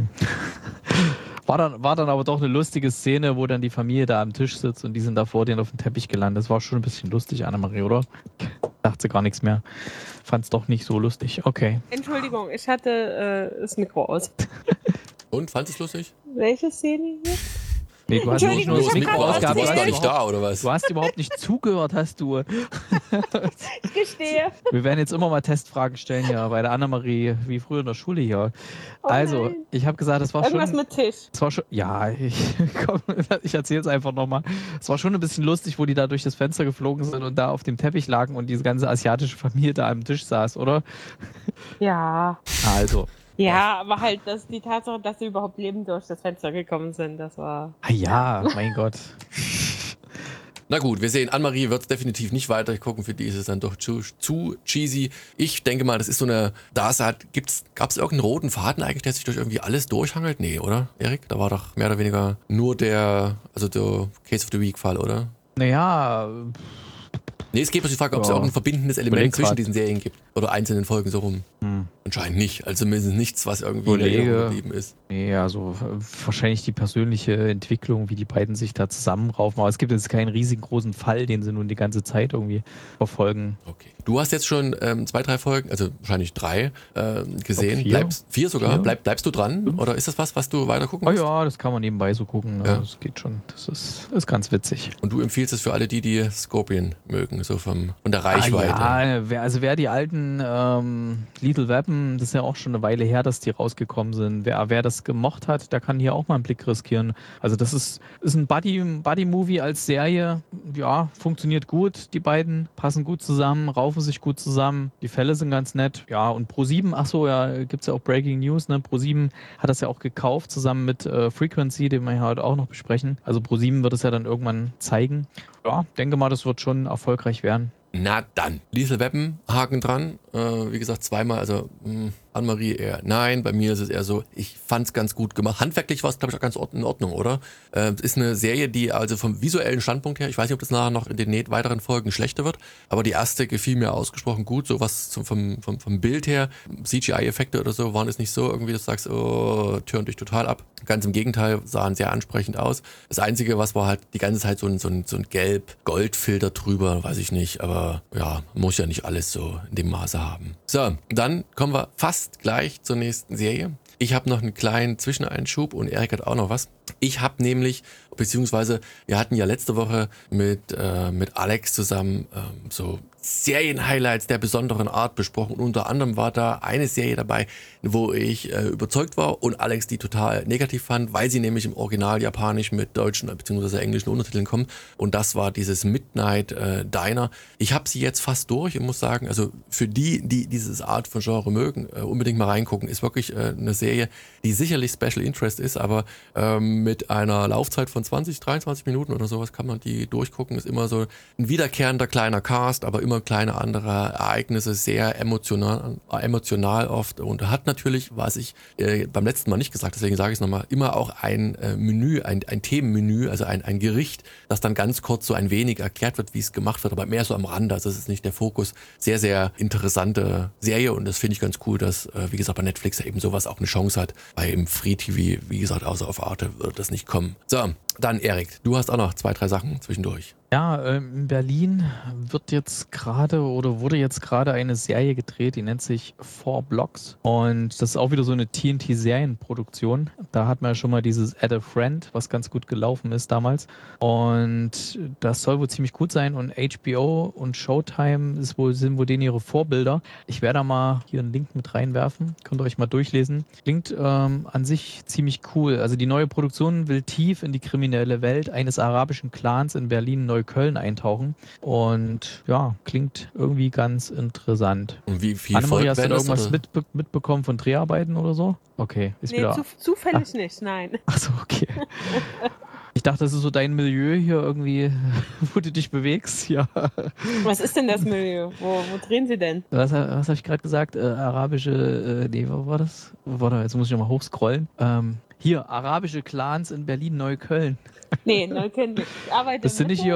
War dann, war dann aber doch eine lustige Szene, wo dann die Familie da am Tisch sitzt und die sind da vor denen auf dem Teppich gelandet. Das war schon ein bisschen lustig, Annemarie, oder? Dachte sie gar nichts mehr. Fand's doch nicht so lustig. Okay. Entschuldigung, ich hatte äh, das Mikro aus. Und, fandest du es lustig? Welche Szene hier? Nee, du hast nicht Entschuldigung, nur Nur das das ich hab Mikro Mikro aus, du ausgehabt, warst du gar hast, nicht überhaupt, da, oder was? du hast überhaupt nicht zugehört, hast du. Ich gestehe. Wir werden jetzt immer mal Testfragen stellen hier bei der Annemarie, wie früher in der Schule hier. Oh Also, nein. ich habe gesagt, es war Irgendwas schon... mit Tisch. Es war schon, ja, ich, komm, ich erzähle es einfach nochmal. Es war schon ein bisschen lustig, wo die da durch das Fenster geflogen sind und da auf dem Teppich lagen und diese ganze asiatische Familie da am Tisch saß, oder? Ja. Also, Ja, aber halt dass die Tatsache, dass sie überhaupt lebend durch das Fenster gekommen sind, das war. ah ja, mein Gott. Na gut, wir sehen, Annemarie wird definitiv nicht weiter gucken, für die ist es dann doch zu, zu cheesy. Ich denke mal, das ist so eine, da es halt, gibt's, gab es irgendeinen roten Faden eigentlich, der sich durch irgendwie alles durchhangelt? Nee, oder, Erik? Da war doch mehr oder weniger nur der, also der Case of the Week-Fall, oder? Naja, Nee, es geht um die Frage, ob es Ja. irgendein verbindendes Element Überleg zwischen grad. diesen Serien gibt oder einzelnen Folgen so rum. hm. Anscheinend nicht, also zumindest nichts, was irgendwie in der Überlege. Erinnerung geblieben ist. Nee, also äh, wahrscheinlich die persönliche Entwicklung, wie die beiden sich da zusammenraufen. Aber es gibt jetzt keinen riesengroßen Fall, den sie nun die ganze Zeit irgendwie verfolgen. Okay. Du hast jetzt schon ähm, zwei, drei Folgen, also wahrscheinlich drei, ähm, gesehen. vier. Bleibst, vier sogar. Vier. Bleib, bleibst du dran? Fünf. Oder ist das was, was du weiter gucken Oh willst? ja, das kann man nebenbei so gucken. Ja. Ja. Das geht schon. Das ist, ist ganz witzig. Und du empfiehlst es für alle, die die Scorpion mögen, so vom, von der Reichweite. Ah, ja, wer, also wer die alten ähm, Lethal Weapon, das ist ja auch schon eine Weile her, dass die rausgekommen sind. Wer, wer das gemocht hat, der kann hier auch mal einen Blick riskieren. Also das ist, ist ein Buddy, Buddy-Movie als Serie. Ja, funktioniert gut. Die beiden passen gut zusammen, raufen sich gut zusammen. Die Fälle sind ganz nett. Ja, und ProSieben, ach so, ja, gibt es ja auch Breaking News. Ne? ProSieben hat das ja auch gekauft, zusammen mit äh, Frequency, den wir ja heute auch noch besprechen. Also ProSieben wird es ja dann irgendwann zeigen. Ja, denke mal, das wird schon erfolgreich werden. Na dann. Lethal Weapon, Haken dran. Äh, wie gesagt, zweimal, also mh, Annemarie eher nein. Bei mir ist es eher so, ich fand es ganz gut gemacht. Handwerklich war es, glaube ich, auch ganz in Ordnung, oder? Äh, es ist eine Serie, die also vom visuellen Standpunkt her, ich weiß nicht, ob das nachher noch in den weiteren Folgen schlechter wird, aber die erste gefiel mir ausgesprochen gut. So was zum, vom, vom, vom Bild her, C G I-Effekte oder so, waren es nicht so irgendwie, dass du sagst, oh, turnt dich total ab. Ganz im Gegenteil, sahen sehr ansprechend aus. Das Einzige, was war halt die ganze Zeit so ein, so ein, so ein Gelb-Gold-Filter drüber, weiß ich nicht, aber ja, muss ja nicht alles so in dem Maße haben. So, dann kommen wir fast gleich zur nächsten Serie. Ich habe noch einen kleinen Zwischeneinschub und Erik hat auch noch was. Ich habe nämlich, beziehungsweise wir hatten ja letzte Woche mit, äh, mit Alex zusammen ähm, so Serien-Highlights der besonderen Art besprochen. Und unter anderem war da eine Serie dabei, wo ich äh, überzeugt war und Alex die total negativ fand, weil sie nämlich im Original japanisch mit deutschen bzw. englischen Untertiteln kommt. Und das war dieses Midnight äh, Diner. Ich habe sie jetzt fast durch und muss sagen, also für die, die dieses Art von Genre mögen, äh, unbedingt mal reingucken. Ist wirklich äh, eine Serie, die sicherlich Special Interest ist, aber ähm, mit einer Laufzeit von zwanzig, dreiundzwanzig Minuten oder sowas kann man die durchgucken. Ist immer so ein wiederkehrender kleiner Cast, aber immer kleine andere Ereignisse, sehr emotional, emotional oft und hat natürlich, was ich äh, beim letzten Mal nicht gesagt, deswegen sage ich es nochmal, immer auch ein äh, Menü, ein, ein Themenmenü, also ein, ein Gericht, das dann ganz kurz so ein wenig erklärt wird, wie es gemacht wird, aber mehr so am Rande, also das ist nicht der Fokus. Sehr, sehr interessante Serie und das finde ich ganz cool, dass, äh, wie gesagt, bei Netflix ja eben sowas auch eine Chance hat. Bei im Free-T V, wie gesagt, außer auf Arte wird das nicht kommen. So, dann Erik, du hast auch noch zwei, drei Sachen zwischendurch. Ja, ähm, in Berlin wird jetzt gerade oder wurde jetzt gerade eine Serie gedreht, die nennt sich Four Blocks. Und das ist auch wieder so eine T N T-Serienproduktion. Da hat man ja schon mal dieses Add a Friend, was ganz gut gelaufen ist damals. Und das soll wohl ziemlich gut sein. Und H B O und Showtime ist wohl, sind wohl denen ihre Vorbilder. Ich werde da mal hier einen Link mit reinwerfen. Könnt ihr euch mal durchlesen. Klingt ähm, an sich ziemlich cool. Also die neue Produktion will tief in die kriminelle Welt eines arabischen Clans in Berlin neu Köln eintauchen und ja, klingt irgendwie ganz interessant. Und wie viel Annemarie, Folgen hast du da werden das, irgendwas oder? mitbe mitbekommen von Dreharbeiten oder so? Okay, ist Nee, wieder... zu, zufällig nicht, nein. Achso, okay. Ich dachte, das ist so dein Milieu hier irgendwie, wo du dich bewegst. Ja. Was ist denn das Milieu? Wo, wo drehen sie denn? Was, was habe ich gerade gesagt? Äh, arabische, äh, nee, wo war das? Warte, jetzt muss ich nochmal hochscrollen. Ähm, hier, arabische Clans in Berlin-Neukölln. Nee, Neukölln. Ich arbeite Das sind in nicht Mitte. hier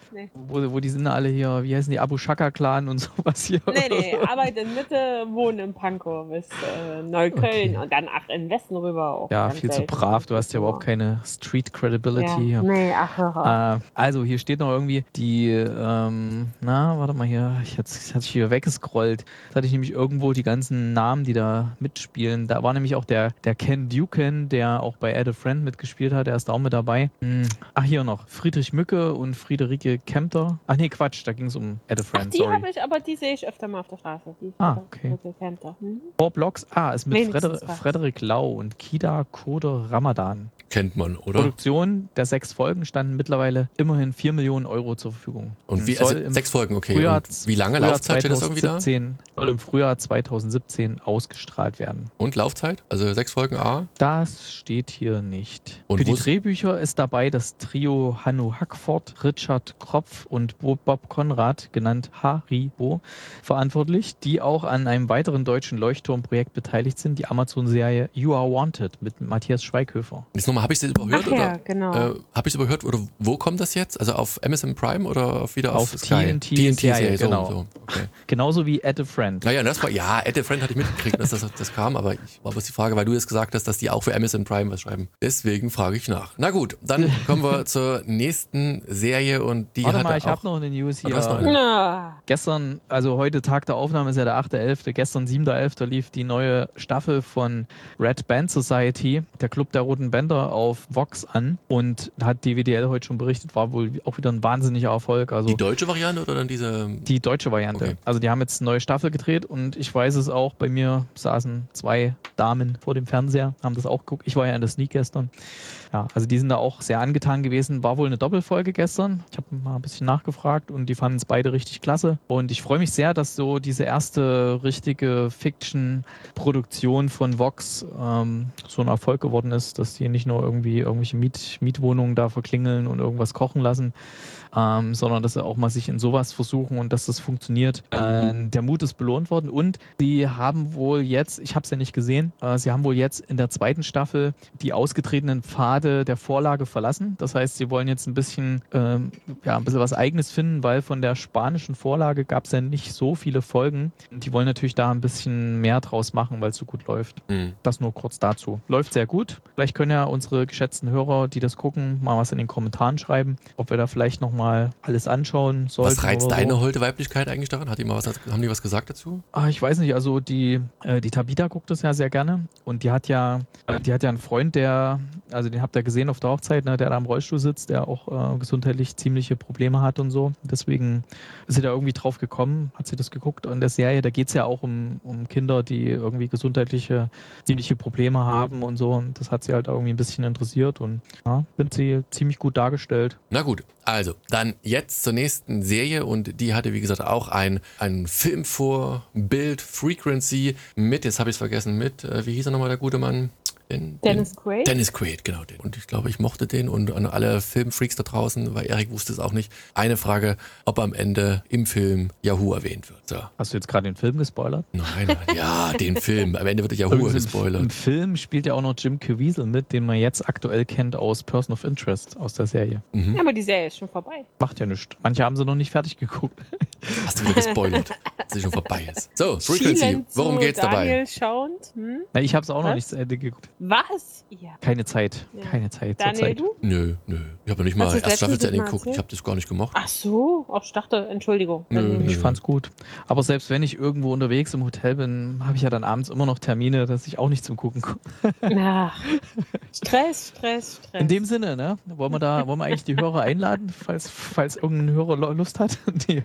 nee. Wo, wo die sind alle hier, wie heißen die, Abu Shaka-Clan und sowas hier. Nee, nee, arbeite in Mitte, wohne in Pankow bis äh, Neukölln Okay. und dann ach, in den Westen rüber auch. Ja, ganz viel zu selten. brav. Du hast ja überhaupt keine Street-Credibility. Ja, nee, ach, hör auf. Äh, also, hier steht noch irgendwie die, ähm, na, warte mal hier, ich jetzt hatte ich hier weggescrollt. Jetzt hatte ich nämlich irgendwo die ganzen Namen, die da mitspielen. Da war nämlich auch der, der Ken Duken, der auch bei Add a Friend mitgespielt hat, der ist da auch mit dabei. Hm. Ach, hier noch, Friedrich Mücke und Friederike Kempter. Ach nee, Quatsch, da ging es um Add a Ach, Friend, die sorry. habe ich, aber die sehe ich öfter mal auf der Straße. Die Ah, okay. Kennt er. Mhm. Four Blocks, ah, ist mit Wenigstens Freder was. Frederik Lau und Kida Koder Ramadan. Kennt man, oder? Produktion der sechs Folgen standen mittlerweile immerhin vier Millionen Euro zur Verfügung. Und wie, Soll also im sechs Folgen, okay. Frühjahr, Und wie lange Frühjahr Laufzeit steht das irgendwie da? zweitausendsiebzehn, soll im Frühjahr zweitausendsiebzehn ausgestrahlt werden. Und Laufzeit? Also sechs Folgen A? Das steht hier nicht. Und Für die wo's- Drehbücher ist dabei das Trio Hanno Hackford, Richard Kropf und Bo- Bob Konrad, genannt Haribo, verantwortlich, die auch an einem weiteren deutschen Leuchtturmprojekt beteiligt sind, die Amazon-Serie You Are Wanted mit Matthias Schweighöfer. Jetzt nochmal, habe ich es überhört? Ach ja, oder, genau. Äh, habe ich es überhört? Oder wo kommt das jetzt? Also auf Amazon Prime oder auf wieder auf, Auf Sky? T N T-Serie, so, genau. so. Okay. Genauso wie Add a Friend. Naja, das war, ja, Add a Friend hatte ich mitgekriegt, dass das, das kam, aber ich war bloß die Frage, weil du jetzt gesagt hast, dass die auch für Amazon Prime was schreiben. Deswegen frage ich nach. Na gut, dann kommen wir zur nächsten Serie und die Warte hatte mal, ich auch... habe noch eine News Ah, hier. du hast noch eine. Na, Gestern, also heute Tag der Aufnahme ist ja der achte elfte Gestern, siebter elfter lief die neue Staffel von Red Band Society, der Club der Roten Bänder, auf Vox an. Und hat die W D L heute schon berichtet, war wohl auch wieder ein wahnsinniger Erfolg. Also Die deutsche Variante oder dann diese... die deutsche Variante. Okay. Also die haben jetzt eine neue Staffel gedreht und ich weiß es auch, bei mir saßen zwei Damen vor dem Fernseher, haben das auch geguckt. Ich war ja in der Sneak gestern. Ja, also die sind da auch sehr angetan gewesen. War wohl eine Doppelfolge gestern. Ich habe mal ein bisschen nachgefragt und die fanden es beide richtig klasse. Und ich freue mich sehr, dass so diese erste richtige Fiction-Produktion von Vox ähm, so ein Erfolg geworden ist, dass die nicht nur irgendwie irgendwelche Miet Mietwohnungen da verklingeln und irgendwas kochen lassen, ähm, sondern dass sie auch mal sich in sowas versuchen und dass das funktioniert. Äh, der Mut ist belohnt worden und sie haben wohl jetzt, ich habe es ja nicht gesehen, äh, sie haben wohl jetzt in der zweiten Staffel die ausgetretenen Pfade der Vorlage verlassen. Das heißt, sie wollen jetzt ein bisschen, ähm, ja, ein bisschen was Eigenes finden, weil von der spanischen Vorlage gab es ja nicht so viele Folgen. Und die wollen natürlich da ein bisschen mehr draus machen, weil es so gut läuft. Hm. Das nur kurz dazu. Läuft sehr gut. Vielleicht können ja unsere geschätzten Hörer, die das gucken, mal was in den Kommentaren schreiben, ob wir da vielleicht nochmal alles anschauen sollten. Was reizt oder deine so. holde Weiblichkeit eigentlich daran? Hat die mal was, haben die was gesagt dazu? Ah, ich weiß nicht, also die, äh, die Tabita guckt das ja sehr gerne und die hat ja, äh, die hat ja einen Freund, der, also den habt ihr gesehen auf der Hochzeit, ne, der da im Rollstuhl sitzt, der auch äh, gesundheitlich ziemliche Probleme hat und so. Deswegen ist sie da irgendwie drauf gekommen, hat sie das geguckt. Und in der Serie, da geht es ja auch um, um Kinder, die irgendwie gesundheitliche, ziemliche Probleme haben und so. Und das hat sie halt irgendwie ein bisschen interessiert und ja, finde sie ziemlich gut dargestellt. Na gut, also dann jetzt zur nächsten Serie und die hatte wie gesagt auch ein, ein Film vor Bild Frequency mit, jetzt habe ich es vergessen, mit, äh, wie hieß er nochmal der gute Mann? Den, Dennis den, Quaid? Dennis Quaid, genau. Den. Und ich glaube, ich mochte den und an alle Filmfreaks da draußen, weil Erik wusste es auch nicht. Eine Frage, ob am Ende im Film Yahoo erwähnt wird. So. Hast du jetzt gerade den Film gespoilert? Nein, nein, ja, den Film. Am Ende wird Yahoo Übrigens, Im gespoilert. Film spielt ja auch noch Jim Caviezel mit, den man jetzt aktuell kennt aus Person of Interest, aus der Serie. Mhm. Ja, aber die Serie ist schon vorbei. Macht ja nichts. Manche haben sie noch nicht fertig geguckt. Hast du wieder gespoilert, dass sie schon vorbei ist. So, Frequency, Schielen worum zu geht's dabei? Daniel schauend. Hm? Na, ich habe es auch noch Was? nicht zu Ende geguckt. Was? Ja. Keine Zeit. Ja. Keine Zeit zur Daniel, Zeit. du? Nö, nö. Ich habe noch nicht mal Hast du das erst Staffel letzte zu Ende Mal geguckt. Ich erzählt? habe das gar nicht gemocht. Ach so, auch ich dachte, Entschuldigung. Nö. Ich fand's gut. Aber selbst wenn ich irgendwo unterwegs im Hotel bin, habe ich ja dann abends immer noch Termine, dass ich auch nicht zum Gucken komme. Ach, Stress, Stress, Stress. In dem Sinne, ne? Wollen wir da, wollen wir eigentlich die Hörer einladen, falls, falls irgendein Hörer Lo- Lust hat? Nee.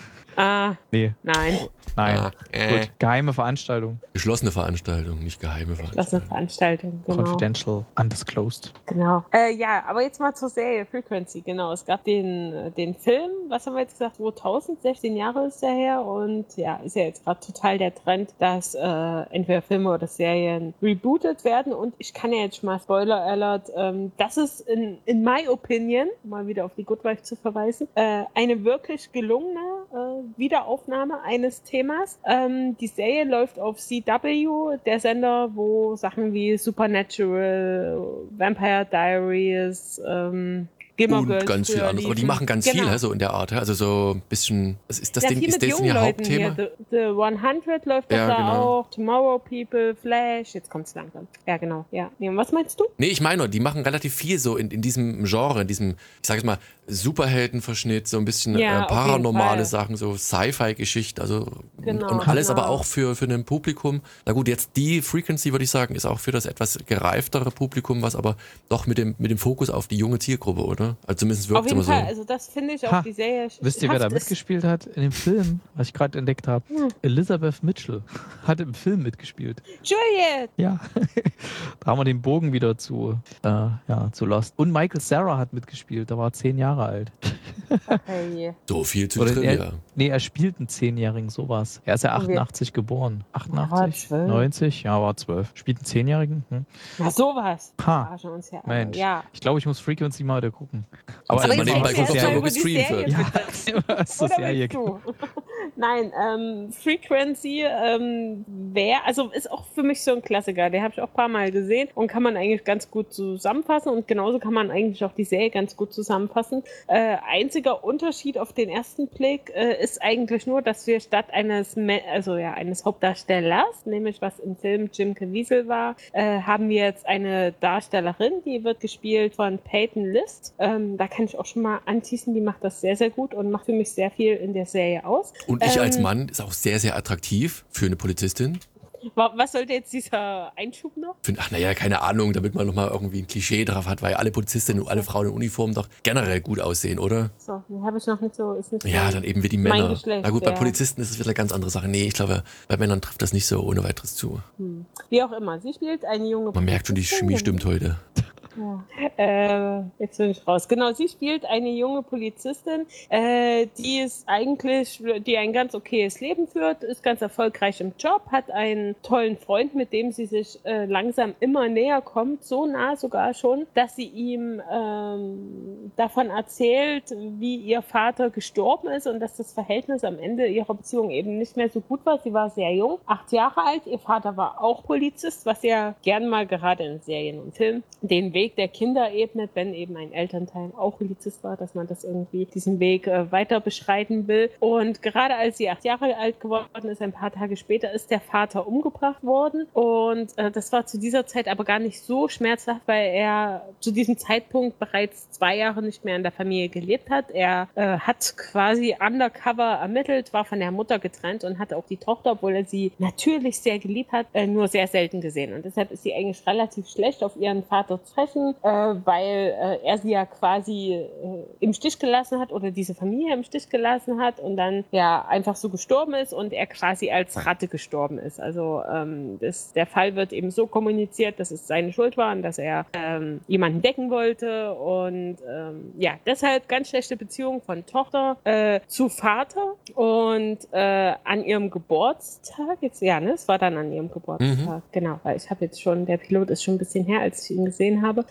Ah, Nee. nein. Nein. Ah, äh. Gut. Geheime Veranstaltung. Geschlossene Veranstaltung, nicht geheime Das ist eine Veranstaltung. Veranstaltung, genau. Confidential, undisclosed. Genau. Äh, ja, aber jetzt mal zur Serie Frequency, genau. Es gab den, äh, den Film, was haben wir jetzt gesagt, zweitausend, sechzehn Jahre ist der her und ja, ist ja jetzt gerade total der Trend, dass äh, entweder Filme oder Serien rebootet werden und ich kann ja jetzt schon mal Spoiler Alert, ähm, das ist in, in my opinion, um mal wieder auf die Good Wife zu verweisen, äh, eine wirklich gelungene äh, Wiederaufnahme eines Themas. Ähm, die Serie läuft auf C W, der Sender, wo Sachen wie Supernatural, Vampire Diaries, ähm, Gilmore und Girls ganz viel früher anderes. Aber die liefen. machen ganz Genau. viel, hä, so in der Art. hä? Also so ein bisschen, was ist das Ja, Ding, viel ist mit das jungen ihr Leuten Hauptthema? hier. The, The hundert läuft doch Ja, da genau. auch. Tomorrow People, Flash. Jetzt kommt's langsam. Ja, genau. Ja. Nee, und was meinst du? Nee, ich meine nur, die machen relativ viel so in, in diesem Genre, in diesem, ich sag jetzt mal, Superheldenverschnitt, so ein bisschen Ja, äh, auf jeden paranormale Fall. Sachen, so Sci-Fi-Geschichten, also Genau, und alles genau. aber auch für, für ein Publikum. Na gut, jetzt die Frequency, würde ich sagen, ist auch für das etwas gereiftere Publikum, was aber doch mit dem, mit dem Fokus auf die junge Zielgruppe, oder? Also zumindest wirkt Auf es jeden immer so. Fall. Also das finde ich auch Ha, die Serie Wisst ihr, wer da schafft es- mitgespielt hat in dem Film, was ich gerade entdeckt habe? Hm. Elizabeth Mitchell hat im Film mitgespielt. Juliet! Ja, da haben wir den Bogen wieder zu, äh, ja, zu Lost. Und Michael Cera hat mitgespielt, da war er zehn Jahre alt. Hey. So viel zu Oder Trivia. er, nee, er spielt einen Zehnjährigen, sowas. Er ist ja Und wir- achtundachtzig geboren. war achtundachtzig? zwölf. neunzig? Ja, war zwölf. Spielt einen Zehnjährigen? Hm. Na sowas. Ha. Verarschen uns ja alle. Mensch. Ja. Ich glaube, ich muss Frequency mal wieder gucken. Aber Aber jetzt immer mal was nebenbei zur gucken, ob Serie- da gestreamt wird. Ja, was zur Oder Serie willst du? Nein, ähm, Frequency ähm, wäre, also ist auch für mich so ein Klassiker. Den habe ich auch ein paar Mal gesehen und kann man eigentlich ganz gut zusammenfassen und genauso kann man eigentlich auch die Serie ganz gut zusammenfassen. Äh, einziger Unterschied auf den ersten Blick äh, ist eigentlich nur, dass wir statt eines, Me- also ja, eines Hauptdarstellers, nämlich was im Film Jim Caviezel war, äh, haben wir jetzt eine Darstellerin, die wird gespielt von Peyton List. Ähm, da kann ich auch schon mal anteasen, die macht das sehr, sehr gut und macht für mich sehr viel in der Serie aus. Und ich als Ähm, Mann ist auch sehr, sehr attraktiv für eine Polizistin. Wa- Was sollte jetzt dieser Einschub noch? Find, ach naja, keine Ahnung, damit man nochmal irgendwie ein Klischee drauf hat, weil alle Polizistinnen und alle Frauen in Uniform doch generell gut aussehen, oder? So, den habe ich noch nicht so. Ist nicht Ja, mein- dann eben wie die mein Männer. Geschlecht, Na gut, bei ja. Polizisten ist es wieder eine ganz andere Sache. Nee, ich glaube, bei Männern trifft das nicht so ohne weiteres zu. Hm. Wie auch immer, sie spielt eine junge Man merkt schon, die Chemie stimmt heute. Ja. Äh, jetzt bin ich raus. Genau, sie spielt eine junge Polizistin, äh, die ist eigentlich, die ein ganz okayes Leben führt, ist ganz erfolgreich im Job, hat einen tollen Freund, mit dem sie sich äh, langsam immer näher kommt, so nah sogar schon, dass sie ihm ähm, davon erzählt, wie ihr Vater gestorben ist und dass das Verhältnis am Ende ihrer Beziehung eben nicht mehr so gut war. Sie war sehr jung, acht Jahre alt, ihr Vater war auch Polizist, was ja gern mal gerade in Serien und Filmen den Weg der Kinder ebnet, wenn eben ein Elternteil auch Polizist war, dass man das irgendwie diesen Weg äh, weiter beschreiten will. Und gerade als sie acht Jahre alt geworden ist, ein paar Tage später, ist der Vater umgebracht worden. Und äh, das war zu dieser Zeit aber gar nicht so schmerzhaft, weil er zu diesem Zeitpunkt bereits zwei Jahre nicht mehr in der Familie gelebt hat. Er äh, hat quasi undercover ermittelt, war von der Mutter getrennt und hatte auch die Tochter, obwohl er sie natürlich sehr geliebt hat, äh, nur sehr selten gesehen. Und deshalb ist sie eigentlich relativ schlecht auf ihren Vater zu treffen, äh, weil äh, er sie ja quasi äh, im Stich gelassen hat oder diese Familie im Stich gelassen hat und dann ja einfach so gestorben ist und er quasi als Ratte gestorben ist. Also ähm, das, der Fall wird eben so kommuniziert, dass es seine Schuld war und dass er ähm, jemanden decken wollte und ähm, ja, deshalb ganz schlechte Beziehung von Tochter äh, zu Vater und äh, an ihrem Geburtstag, jetzt ja, ne, es war dann an ihrem Geburtstag, genau, weil ich habe jetzt schon, der Pilot ist schon ein bisschen her, als ich ihn gesehen habe.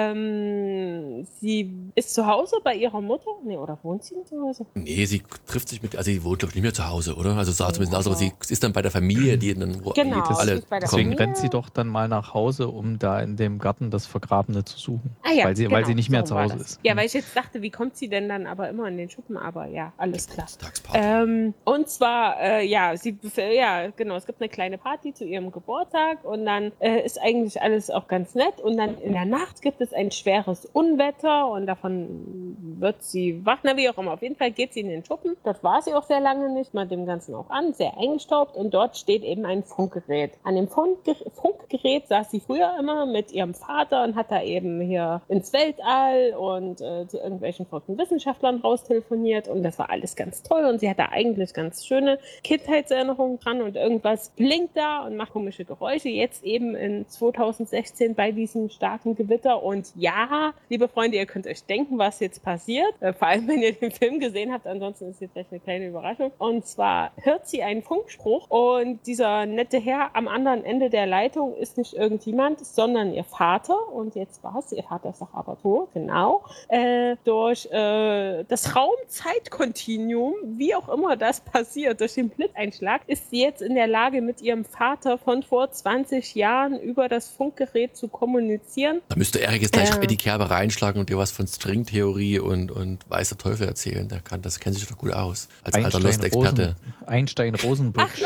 Ähm, sie ist zu Hause bei ihrer Mutter, ne, oder wohnt sie zu Hause? Nee, sie trifft sich mit, also sie wohnt glaube ich nicht mehr zu Hause, oder? Also sah zumindest aus, aber sie ist dann bei der Familie, die dann wo Genau, die sie alle ist bei der Deswegen kommen. Familie. rennt sie doch dann mal nach Hause, um da in dem Garten das Vergrabene zu suchen. Ah ja, weil, sie, genau, weil sie nicht mehr so zu war Hause das. ist. Ja, weil ich jetzt dachte, wie kommt sie denn dann aber immer in den Schuppen? Aber ja, alles klar. Tagsparty. Ähm, und zwar, äh, ja, sie, ja, genau, es gibt eine kleine Party zu ihrem Geburtstag und dann äh, ist eigentlich alles auch ganz nett und dann in der Nacht gibt es ein schweres Unwetter und davon wird sie wach, na wie auch immer. Auf jeden Fall geht sie in den Schuppen. Dort war sie auch sehr lange nicht, mal dem Ganzen auch an, sehr eingestaubt und dort steht eben ein Funkgerät. An dem Funkger Funkgerät saß sie früher immer mit ihrem Vater und hat da eben hier ins Weltall und äh, zu irgendwelchen verrückten Wissenschaftlern raustelefoniert und das war alles ganz toll und sie hatte eigentlich ganz schöne Kindheitserinnerungen dran und irgendwas blinkt da und macht komische Geräusche. Jetzt eben in zweitausendsechzehn bei diesem starken Gewitter und ja, liebe Freunde, ihr könnt euch denken, was jetzt passiert, äh, vor allem wenn ihr den Film gesehen habt, ansonsten ist jetzt vielleicht eine kleine Überraschung. Und zwar hört sie einen Funkspruch und dieser nette Herr am anderen Ende der Leitung ist nicht irgendjemand, sondern ihr Vater und jetzt war es, ihr Vater ist doch aber tot, genau, äh, durch äh, das Raumzeitkontinuum, wie auch immer das passiert, durch den Blitzeinschlag, ist sie jetzt in der Lage, mit ihrem Vater von vor zwanzig Jahren über das Funkgerät zu kommunizieren. Da müsste Müsste Erik jetzt gleich Ja. in die Kerbe reinschlagen und dir was von Stringtheorie und, und weißer Teufel erzählen. Der kann, das kennt sich doch gut aus. Als alter Lost-Experte. Rosen, Einstein Rosenbusch.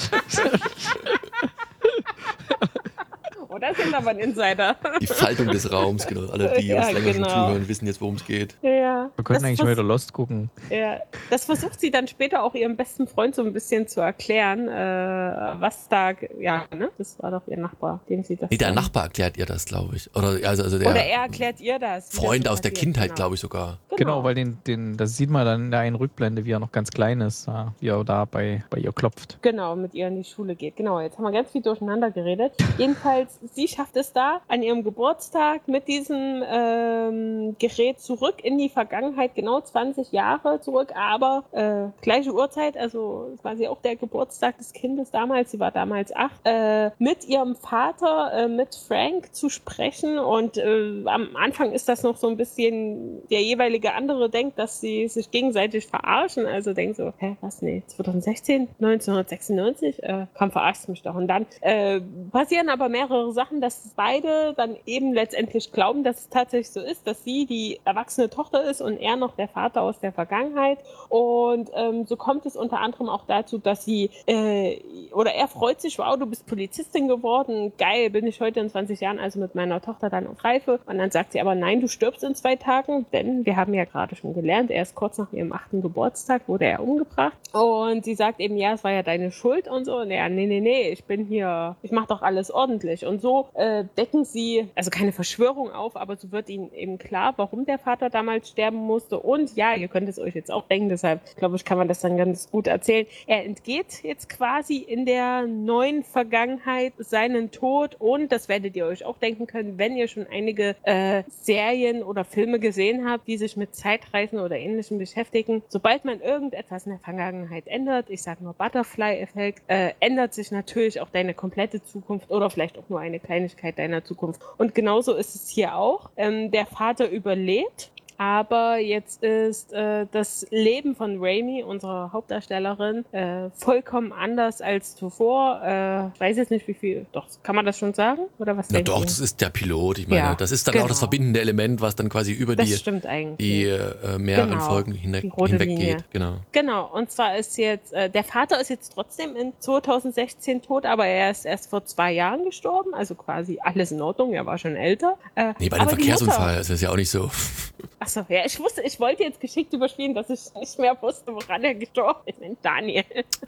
Oh, das ist aber ein Insider. Die Faltung des Raums, genau. Alle, die Ja, uns länger schon genau. zuhören, wissen jetzt, worum es geht. Ja. Wir könnten Das eigentlich vers- mal wieder Lost gucken. Ja, das versucht sie dann später auch ihrem besten Freund so ein bisschen zu erklären, äh, was da, ge- ja, ne? Das war doch ihr Nachbar, dem sie das. Nee, der dann- Nachbar erklärt ihr das, glaube ich. Oder also, also der Oder er erklärt ihr das. wie das Freund so aus der passiert, Kindheit, genau. glaube ich sogar. Genau, weil den, den, das sieht man dann in der einen Rückblende, wie er noch ganz klein ist, ja, wie er da bei, bei ihr klopft. Genau, mit ihr in die Schule geht. Genau, jetzt haben wir ganz viel durcheinander geredet. Jedenfalls, sie schafft es da an ihrem Geburtstag mit diesem ähm, Gerät zurück in die Vergangenheit, genau zwanzig Jahre zurück, aber äh, gleiche Uhrzeit, also quasi auch der Geburtstag des Kindes damals, sie war damals acht, äh, mit ihrem Vater, äh, mit Frank zu sprechen und äh, am Anfang ist das noch so ein bisschen, der jeweilige andere denkt, dass sie sich gegenseitig verarschen, also denkt so, hä, was, nee, zwanzig sechzehn, neunzehnhundertsechsundneunzig, äh, komm, verarschst mich doch. Und dann äh, passieren aber mehrere Sachen, dass beide dann eben letztendlich glauben, dass es tatsächlich so ist, dass sie die erwachsene Tochter ist und er noch der Vater aus der Vergangenheit. Und ähm, so kommt es unter anderem auch dazu, dass sie, äh, oder er freut sich, wow, du bist Polizistin geworden, geil, bin ich heute in zwanzig Jahren also mit meiner Tochter dann auf Reife. Und dann sagt sie aber, nein, du stirbst in zwei Tagen, denn wir haben ja gerade schon gelernt, erst kurz nach ihrem achten Geburtstag wurde er umgebracht. Und sie sagt eben, ja, es war ja deine Schuld und so. Und er, nee, nee, nee, ich bin hier, ich mache doch alles ordentlich. Und so äh, decken sie, also keine Verschwörung auf, aber so wird ihnen eben klar, warum der Vater damals sterben musste. Und ja, ihr könnt es euch jetzt auch denken, deshalb glaube ich, kann man das dann ganz gut erzählen. Er entgeht jetzt quasi in der neuen Vergangenheit seinen Tod und das werdet ihr euch auch denken können, wenn ihr schon einige äh, Serien oder Filme gesehen habt, die sich mit Zeitreisen oder Ähnlichem beschäftigen. Sobald man irgendetwas in der Vergangenheit ändert, ich sage nur Butterfly-Effekt, äh, ändert sich natürlich auch deine komplette Zukunft oder vielleicht auch nur eine Kleinigkeit deiner Zukunft. Und genauso ist es hier auch. Ähm, der Vater überlebt. Aber jetzt ist äh, das Leben von Raimi, unserer Hauptdarstellerin, äh, vollkommen anders als zuvor. Äh, ich weiß jetzt nicht, wie viel. Doch, kann man das schon sagen? Oder was Na denkt doch, ihr? das ist der Pilot. Ich meine, Ja, das ist dann genau. auch das verbindende Element, was dann quasi über Das die, stimmt eigentlich. die äh, mehreren Genau, Folgen hinweg, die rote hinweg Linie. geht. Genau. Genau, und zwar ist jetzt, äh, der Vater ist jetzt trotzdem in zweitausendsechzehn tot, aber er ist erst vor zwei Jahren gestorben, also quasi alles in Ordnung, er war schon älter. Äh, Nee, bei einem aber die Verkehrsunfall, Mutter- das ist ja auch nicht so. Achso, ja, ich wusste, ich wollte jetzt geschickt überspielen, dass ich nicht mehr wusste, woran er gestorben ist. Mensch, Daniel.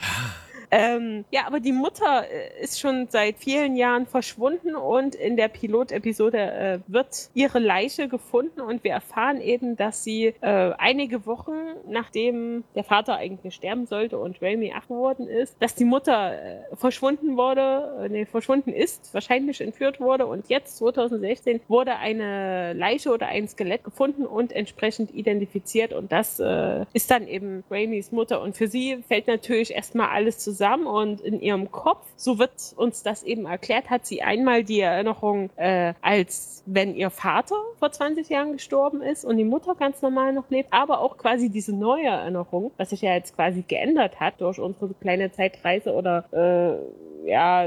Ähm, ja, aber die Mutter äh, ist schon seit vielen Jahren verschwunden und in der Pilotepisode äh, wird ihre Leiche gefunden und wir erfahren eben, dass sie äh, einige Wochen nachdem der Vater eigentlich sterben sollte und Raimi acht geworden ist, dass die Mutter äh, verschwunden wurde, äh, nee, verschwunden ist, wahrscheinlich entführt wurde und jetzt zweitausendsechzehn wurde eine Leiche oder ein Skelett gefunden und entsprechend identifiziert und das äh, ist dann eben Raimis Mutter und für sie fällt natürlich erstmal alles zusammen und in ihrem Kopf, so wird uns das eben erklärt, hat sie einmal die Erinnerung, äh, als wenn ihr Vater vor zwanzig Jahren gestorben ist und die Mutter ganz normal noch lebt, aber auch quasi diese neue Erinnerung, was sich ja jetzt quasi geändert hat durch unsere kleine Zeitreise oder äh, ja,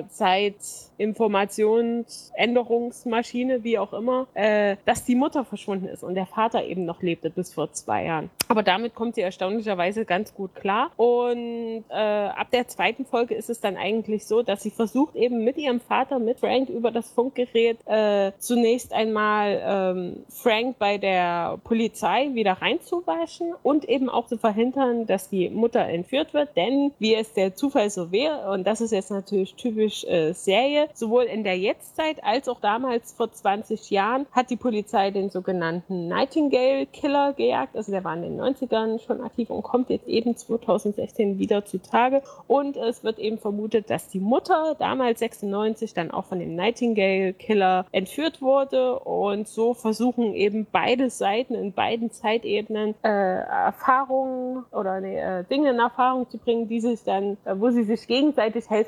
Zeitinformationsänderungsmaschine, wie auch immer, äh, dass die Mutter verschwunden ist und der Vater eben noch lebte bis vor zwei Jahren. Aber damit kommt sie erstaunlicherweise ganz gut klar und äh, ab der zweiten Folge ist es dann eigentlich so, dass sie versucht eben mit ihrem Vater, mit Frank über das Funkgerät äh, zunächst einmal ähm, Frank bei der Polizei wieder reinzuwaschen und eben auch zu verhindern, dass die Mutter entführt wird, denn wie es der Zufall so wäre, und das ist jetzt natürlich typisch äh, Serie, sowohl in der Jetztzeit als auch damals vor zwanzig Jahren hat die Polizei den sogenannten Nightingale-Killer gejagt, also der war in den neunzigern schon aktiv und kommt jetzt eben zweitausendsechzehn wieder zutage und es wird eben vermutet, dass die Mutter damals sechsundneunzig dann auch von dem Nightingale-Killer entführt wurde und so versuchen eben beide Seiten in beiden Zeitebenen äh, Erfahrungen oder nee, äh, Dinge in Erfahrung zu bringen, die sich dann, äh, wo sie sich gegenseitig helfen können,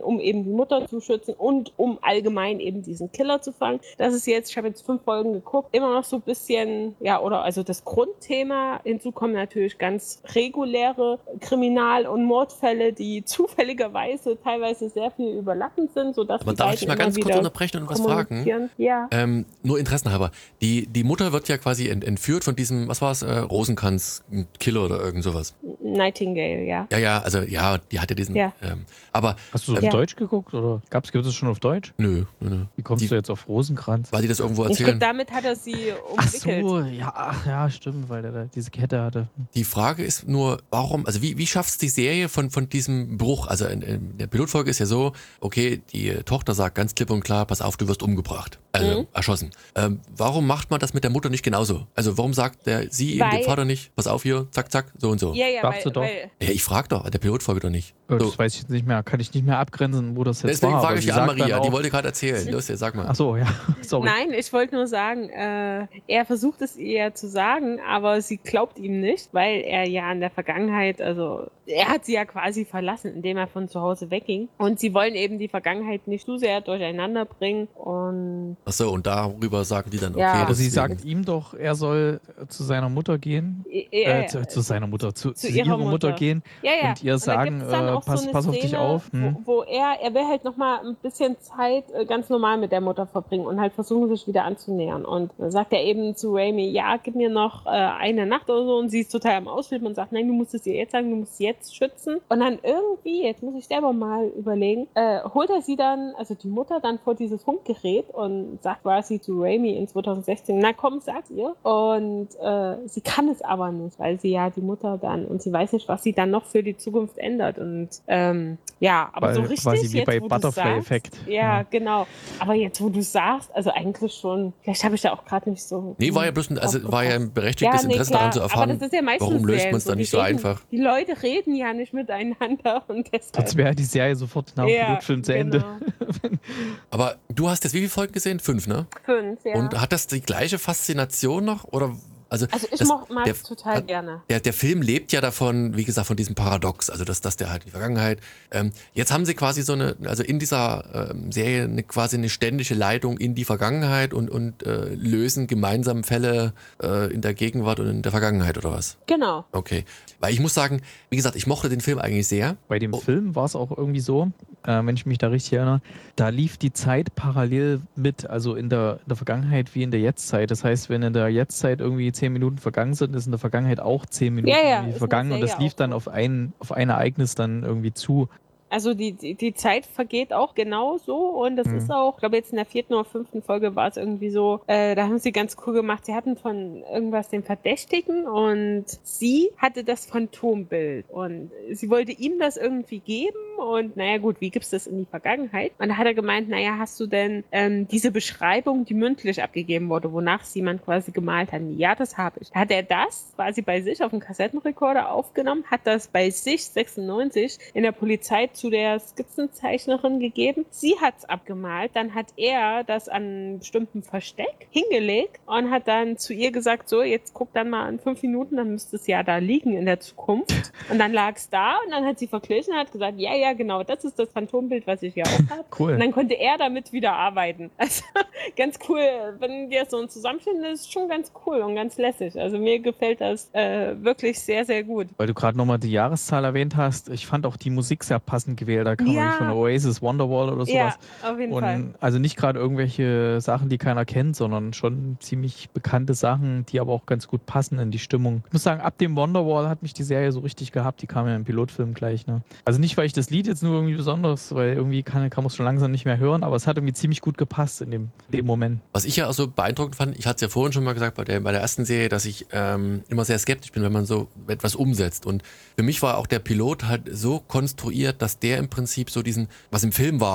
um eben die Mutter zu schützen und um allgemein eben diesen Killer zu fangen. Das ist jetzt, ich habe jetzt fünf Folgen geguckt, immer noch so ein bisschen, ja, oder also das Grundthema. Hinzu kommen natürlich ganz reguläre Kriminal- und Mordfälle, die zufälligerweise teilweise sehr viel überlappend sind, sodass Aber die darf ich mal ganz kurz unterbrechen und was fragen? Ja. Ähm, nur interessenhalber. Die, die Mutter wird ja quasi ent, entführt von diesem, was war es, äh, Rosenkranz-Killer oder irgend sowas. Nightingale, ja. Ja, ja, also ja, die hatte diesen. Ja. Ähm, aber Hast du so auf Ja. Deutsch geguckt oder gab's, gibt es schon auf Deutsch? nö, nö, nö. Wie kommst Die- du jetzt auf Rosenkranz? Weil die das irgendwo Ich glaube, erzählen. damit hat er sie Ach umwickelt. so, ja, ach, ja, stimmt, weil der da diese Kette hatte. Die Frage ist nur, warum, also wie, wie schafft es die Serie von, von diesem Bruch? Also in, in der Pilotfolge ist ja so, okay, die Tochter sagt ganz klipp und klar, pass auf, du wirst umgebracht. Also Mhm. erschossen. Ähm, warum macht man das mit der Mutter nicht genauso? Also warum sagt der, sie eben Weil- dem Vater nicht, pass auf hier, zack, zack, so und so? Ja, ja, Darfst weil, du doch. weil Ja, ich frag doch, an der Pilotfolge doch nicht. Äh, So. Das weiß ich jetzt nicht mehr, kann ich nicht mehr abgrenzen, wo das jetzt Deswegen war. frage aber ich sie die sagt Anne-Maria, dann die auch- wollte gerade erzählen. Los, jetzt sag mal. Ach so, ja, sorry. Nein, ich wollte nur sagen, äh, er versucht es ihr zu sagen, aber sie glaubt ihm nicht, weil er ja in der Vergangenheit, also er hat sie ja quasi verlassen, indem er von zu Hause wegging. Und sie wollen eben die Vergangenheit nicht zu sehr durcheinander bringen. Und Ach so, und darüber sagen die dann, okay, Ja. Aber sie deswegen. sagt ihm doch, er soll äh, zu seiner Mutter gehen. er, Äh, zu, zu seiner Mutter, zu, zu, ihrer ihrer Mutter, Mutter. gehen ja, ja. und ihr da sagen, gibt's dann äh, auch pass, eine pass auf dich Szene, auf. Hm. Wo, wo er, er will halt nochmal ein bisschen Zeit äh, ganz normal mit der Mutter verbringen und halt versuchen, sich wieder anzunähern. Und dann sagt er eben zu Raimi, ja, gib mir noch äh, eine Nacht oder so. Und sie ist total am Ausflippen und sagt, nein, du musst es ihr jetzt sagen, du musst sie jetzt schützen. Und dann irgendwie, jetzt muss ich selber mal überlegen, äh, holt er sie dann, also die Mutter dann vor dieses Funkgerät und sagt quasi zu Raimi in zwanzig sechzehn, na komm, sag ihr. Und äh, sie kann es aber nicht, weil sie ja die Mutter dann, und sie weiß nicht, was sie dann noch für die Zukunft ändert. Und ähm, ja, aber Weil so richtig quasi wie jetzt, bei wo du's Butterfly-Effekt. sagst, Ja, Ja. genau. Aber jetzt, wo du sagst, also eigentlich schon, vielleicht habe ich da auch gerade nicht so... Nee, war ja bloß ein, also war ja ein aufgepasst. berechtigtes Ja, nee, Interesse klar, daran zu aber erfahren, das ist ja meistens warum löst Serien man es so, dann die nicht so reden, einfach. Die Leute reden ja nicht miteinander und deshalb... Sonst wäre die Serie sofort nach dem Ja, Pilotfilm zu genau. Ende. Aber du hast jetzt wie viele Folgen gesehen? Fünf, ne? Fünf, ja. Und hat das die gleiche Faszination noch? Oder, also, also ich das, mag der, es total hat- gerne. Der, der Film lebt ja davon, wie gesagt, von diesem Paradox, also dass, dass der halt die Vergangenheit. Ähm, jetzt haben sie quasi so eine, also in dieser ähm, Serie eine, quasi eine ständige Leitung in die Vergangenheit und, und äh, lösen gemeinsam Fälle äh, in der Gegenwart und in der Vergangenheit oder was? Genau. Okay. Weil ich muss sagen, wie gesagt, ich mochte den Film eigentlich sehr. Bei dem Oh. Film war es auch irgendwie so, äh, wenn ich mich da richtig erinnere, da lief die Zeit parallel mit, also in der, in der Vergangenheit wie in der Jetztzeit. Das heißt, wenn in der Jetztzeit irgendwie zehn Minuten vergangen sind, ist in der Vergangenheit auch zehn Minuten Ja, ja, irgendwie ist in der vergangen und das Serie lief auch dann so. auf ein, auf ein Ereignis dann irgendwie zu. Also die, die, die Zeit vergeht auch genau so und das Mhm. ist auch, ich glaube jetzt in der vierten oder fünften Folge war es irgendwie so, äh, da haben sie ganz cool gemacht, sie hatten von irgendwas den Verdächtigen und sie hatte das Phantombild und sie wollte ihm das irgendwie geben und naja gut, wie gibst du das in die Vergangenheit? Und da hat er gemeint, naja, hast du denn ähm, diese Beschreibung, die mündlich abgegeben wurde, wonach sie man quasi gemalt hat? Ja, das habe ich. Da hat er das quasi bei sich auf dem Kassettenrekorder aufgenommen, hat das bei sich sechsundneunzig in der Polizei zu der Skizzenzeichnerin gegeben. Sie hat es abgemalt, dann hat er das an einem bestimmten Versteck hingelegt und hat dann zu ihr gesagt, so, jetzt guck dann mal in fünf Minuten, dann müsste es ja da liegen in der Zukunft. Und dann lag es da und dann hat sie verglichen und hat gesagt, ja, ja, genau, das ist das Phantombild, was ich ja auch habe. Cool. Und dann konnte er damit wieder arbeiten. Also ganz cool, wenn dir so ein Zusammenschnitt ist, ist schon ganz cool und ganz lässig. Also mir gefällt das äh, wirklich sehr, sehr gut. Weil du gerade nochmal die Jahreszahl erwähnt hast, ich fand auch die Musik sehr passend gewählt. Da kam Ja. ja. von Oasis, Wonderwall oder sowas. Ja, auf jeden Fall. Und also nicht gerade irgendwelche Sachen, die keiner kennt, sondern schon ziemlich bekannte Sachen, die aber auch ganz gut passen in die Stimmung. Ich muss sagen, ab dem Wonderwall hat mich die Serie so richtig gehabt. Die kam ja im Pilotfilm gleich. Ne? Also nicht, weil ich das Lied jetzt nur irgendwie besonders, weil irgendwie kann, kann man es schon langsam nicht mehr hören, aber es hat irgendwie ziemlich gut gepasst in dem, dem Moment. Was ich ja auch so beeindruckend fand, ich hatte es ja vorhin schon mal gesagt bei der, bei der ersten Serie, dass ich ähm, immer sehr skeptisch bin, wenn man so etwas umsetzt. Und für mich war auch der Pilot halt so konstruiert, dass der im Prinzip so diesen, was im Film war,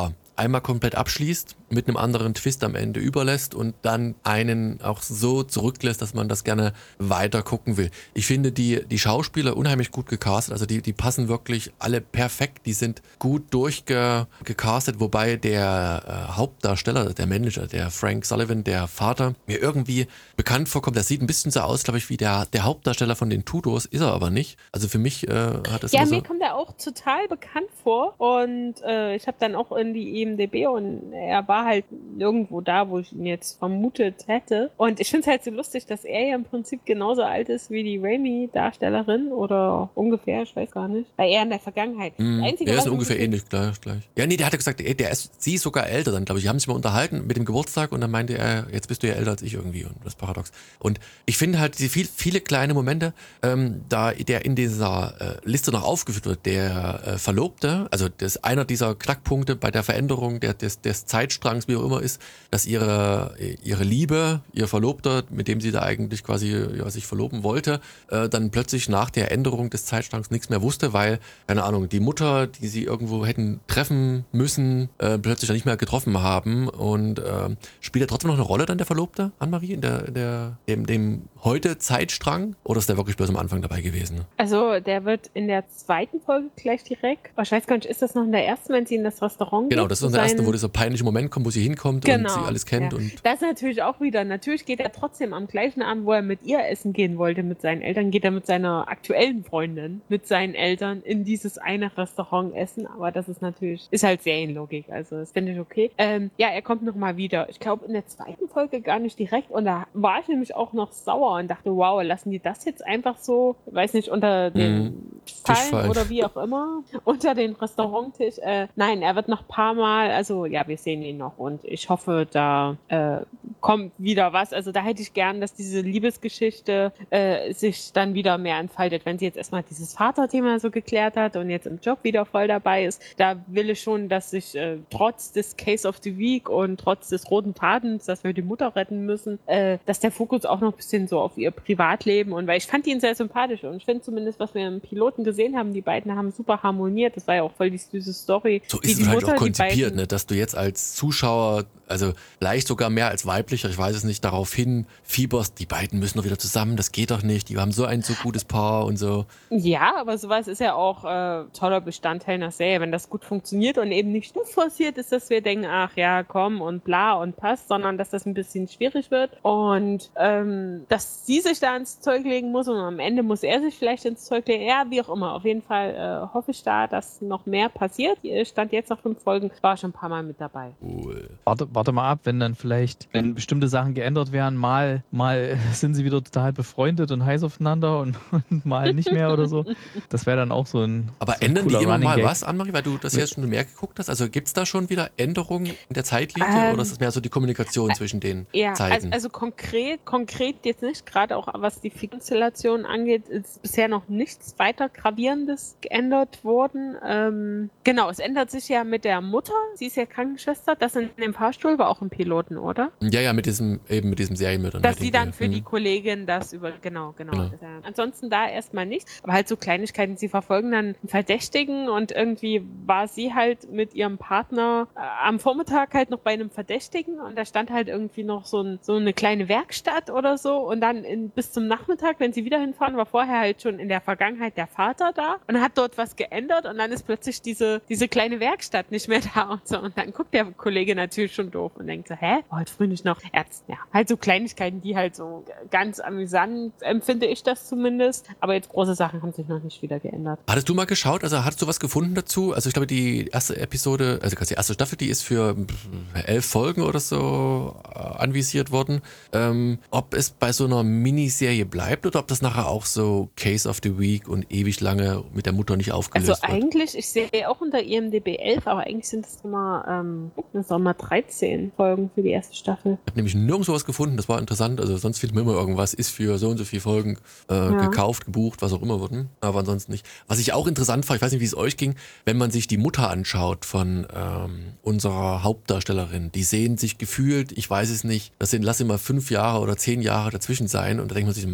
einmal komplett abschließt, mit einem anderen Twist am Ende überlässt und dann einen auch so zurücklässt, dass man das gerne weiter gucken will. Ich finde die, die Schauspieler unheimlich gut gecastet, also die, die passen wirklich alle perfekt, die sind gut durchgecastet, wobei der äh, Hauptdarsteller, der Manager, der Frank Sullivan, der Vater, mir irgendwie bekannt vorkommt. Der sieht ein bisschen so aus, glaube ich, wie der, der Hauptdarsteller von den Tudors, ist er aber nicht. Also für mich äh, hat es Ja, immer so... mir kommt er auch total bekannt vor und äh, ich habe dann auch in die I M D B und er war halt nirgendwo da, wo ich ihn jetzt vermutet hätte. Und ich finde es halt so lustig, dass er ja im Prinzip genauso alt ist wie die Raimi-Darstellerin oder ungefähr, ich weiß gar nicht. Weil er in der Vergangenheit. Mm, Das Einzige, er ist was ungefähr mich- ähnlich, gleich, gleich. Ja, nee, der hatte gesagt, ey, der ist, sie ist sogar älter dann, glaube ich. Die haben sich mal unterhalten mit dem Geburtstag und dann meinte er, jetzt bist du ja älter als ich irgendwie und das ist paradox. Und ich finde halt diese viel, viele kleine Momente, ähm, da der in dieser äh, Liste noch aufgeführt wird, der äh, Verlobte, also das ist einer dieser Knackpunkte bei der Veränderung der, des, des Zeitstrangs, wie auch immer ist, dass ihre, ihre Liebe, ihr Verlobter, mit dem sie da eigentlich quasi ja, sich verloben wollte, äh, dann plötzlich nach der Änderung des Zeitstrangs nichts mehr wusste, weil, keine Ahnung, die Mutter, die sie irgendwo hätten treffen müssen, äh, plötzlich dann nicht mehr getroffen haben und äh, spielt er trotzdem noch eine Rolle dann, der Verlobte, Annemarie, in der, der, dem, dem heute Zeitstrang, oder ist der wirklich bloß am Anfang dabei gewesen? Also, der wird in der zweiten Folge gleich direkt. Aber ich weiß gar nicht, ist das noch in der ersten, wenn sie in das Restaurant geht? Genau, das ist in der ersten, wo dieser peinliche Moment kommt, wo sie hinkommt Genau, und sie alles kennt. ja. Und Das ist natürlich auch wieder, natürlich geht er trotzdem am gleichen Abend, wo er mit ihr essen gehen wollte, mit seinen Eltern, geht er mit seiner aktuellen Freundin, mit seinen Eltern in dieses eine Restaurant essen, aber das ist natürlich, ist halt Serienlogik, also das finde ich okay. Ähm, ja, er kommt nochmal wieder. Ich glaube in der zweiten Folge gar nicht direkt und da war ich nämlich auch noch sauer und dachte, wow, lassen die das jetzt einfach so, weiß nicht, unter den Mhm. Fallen Tischfallen. oder wie auch immer, unter den Restauranttisch. Äh, nein, er wird noch ein paar Mal, also ja, wir sehen ihn noch und ich hoffe, da äh, kommt wieder was. Also da hätte ich gern, dass diese Liebesgeschichte äh, sich dann wieder mehr entfaltet. Wenn sie jetzt erstmal dieses Vaterthema so geklärt hat und jetzt im Job wieder voll dabei ist, da will ich schon, dass sich äh, trotz des Case of the Week und trotz des roten Fadens, dass wir die Mutter retten müssen, äh, dass der Fokus auch noch ein bisschen so auf ihr Privatleben und weil ich fand ihn sehr sympathisch und ich finde zumindest, was wir im Piloten gesehen haben, die beiden haben super harmoniert. Das war ja auch voll die süße Story. so wie ist die es halt Mutter, auch die konzipiert, beiden- ne, dass du jetzt als Zuschauer, also vielleicht sogar mehr als weiblicher, ich weiß es nicht, darauf hin fieberst, die beiden müssen doch wieder zusammen, das geht doch nicht, die haben so ein so gutes Paar und so. Ja, aber sowas ist ja auch äh, toller Bestandteil einer Serie, wenn das gut funktioniert und eben nicht nur forciert ist, dass wir denken, ach ja, komm und bla und passt, sondern dass das ein bisschen schwierig wird und ähm, dass sie sich da ins Zeug legen muss und am Ende muss er sich vielleicht ins Zeug legen. Ja, wie auch immer. Auf jeden Fall äh, hoffe ich da, dass noch mehr passiert. Ihr Stand jetzt nach fünf Folgen, war schon ein paar Mal mit dabei. Cool. Warte, warte mal ab, wenn dann vielleicht, wenn bestimmte Sachen geändert werden, mal, mal sind sie wieder total befreundet und heiß aufeinander und, und mal nicht mehr oder so. Das wäre dann auch so ein. Aber so ein ändern die cooler immer Running mal Gag. was, Annemarie, weil du das jetzt schon mehr geguckt hast? Also gibt es da schon wieder Änderungen in der Zeitlinie Ähm, oder ist es mehr so die Kommunikation zwischen den Ja, also, Zeiten? also konkret, konkret jetzt nicht, gerade auch was die Konstellation angeht, ist bisher noch nichts weiter Gravierendes geändert worden. Ähm, genau, es ändert sich ja mit der Mutter, sie ist ja Krankenschwester, das in dem Fahrstuhl war auch im Piloten, oder? ja, ja, mit diesem, eben mit diesem Serienmörder. Dass ne, sie den dann wir- für die hm. Kollegin das über, genau, genau. Genau. Das, äh, ansonsten da erstmal nichts, aber halt so Kleinigkeiten, sie verfolgen dann einen Verdächtigen und irgendwie war sie halt mit ihrem Partner äh, am Vormittag halt noch bei einem Verdächtigen und da stand halt irgendwie noch so, ein, so eine kleine Werkstatt oder so und dann in, bis zum Nachmittag, wenn sie wieder hinfahren, war vorher halt schon in der Vergangenheit der Vater da und hat dort was geändert und dann ist plötzlich diese, diese kleine Werkstatt nicht mehr da und so und dann guckt der Kollege natürlich schon doof und denkt so, hä, heute früh nicht noch Ärzte. Ja, halt so Kleinigkeiten, die halt so ganz amüsant empfinde ich das zumindest, aber jetzt große Sachen haben sich noch nicht wieder geändert. Hattest du mal geschaut, also hattest du was gefunden dazu? Also ich glaube, die erste Episode, also die erste Staffel, die ist für elf Folgen oder so äh, anvisiert worden. Ähm, ob es bei so einer Miniserie bleibt oder ob das nachher auch so Case of the Week und ewig lange mit der Mutter nicht aufgelöst Also wird? eigentlich, ich sehe auch unter I M D B elf, aber eigentlich sind es immer, ähm, das sind immer dreizehn Folgen für die erste Staffel. Ich habe nämlich nirgendwo was gefunden, das war interessant. Also sonst findet man immer irgendwas, ist für so und so viele Folgen äh, gekauft, gebucht, was auch immer wurden. Aber ansonsten nicht. Was ich auch interessant fand, ich weiß nicht, wie es euch ging, wenn man sich die Mutter anschaut von ähm, unserer Hauptdarstellerin, die sehen sich gefühlt, ich weiß es nicht, das sind, lass immer fünf Jahre oder zehn Jahre dazwischen sein und da denkt man sich, Mann,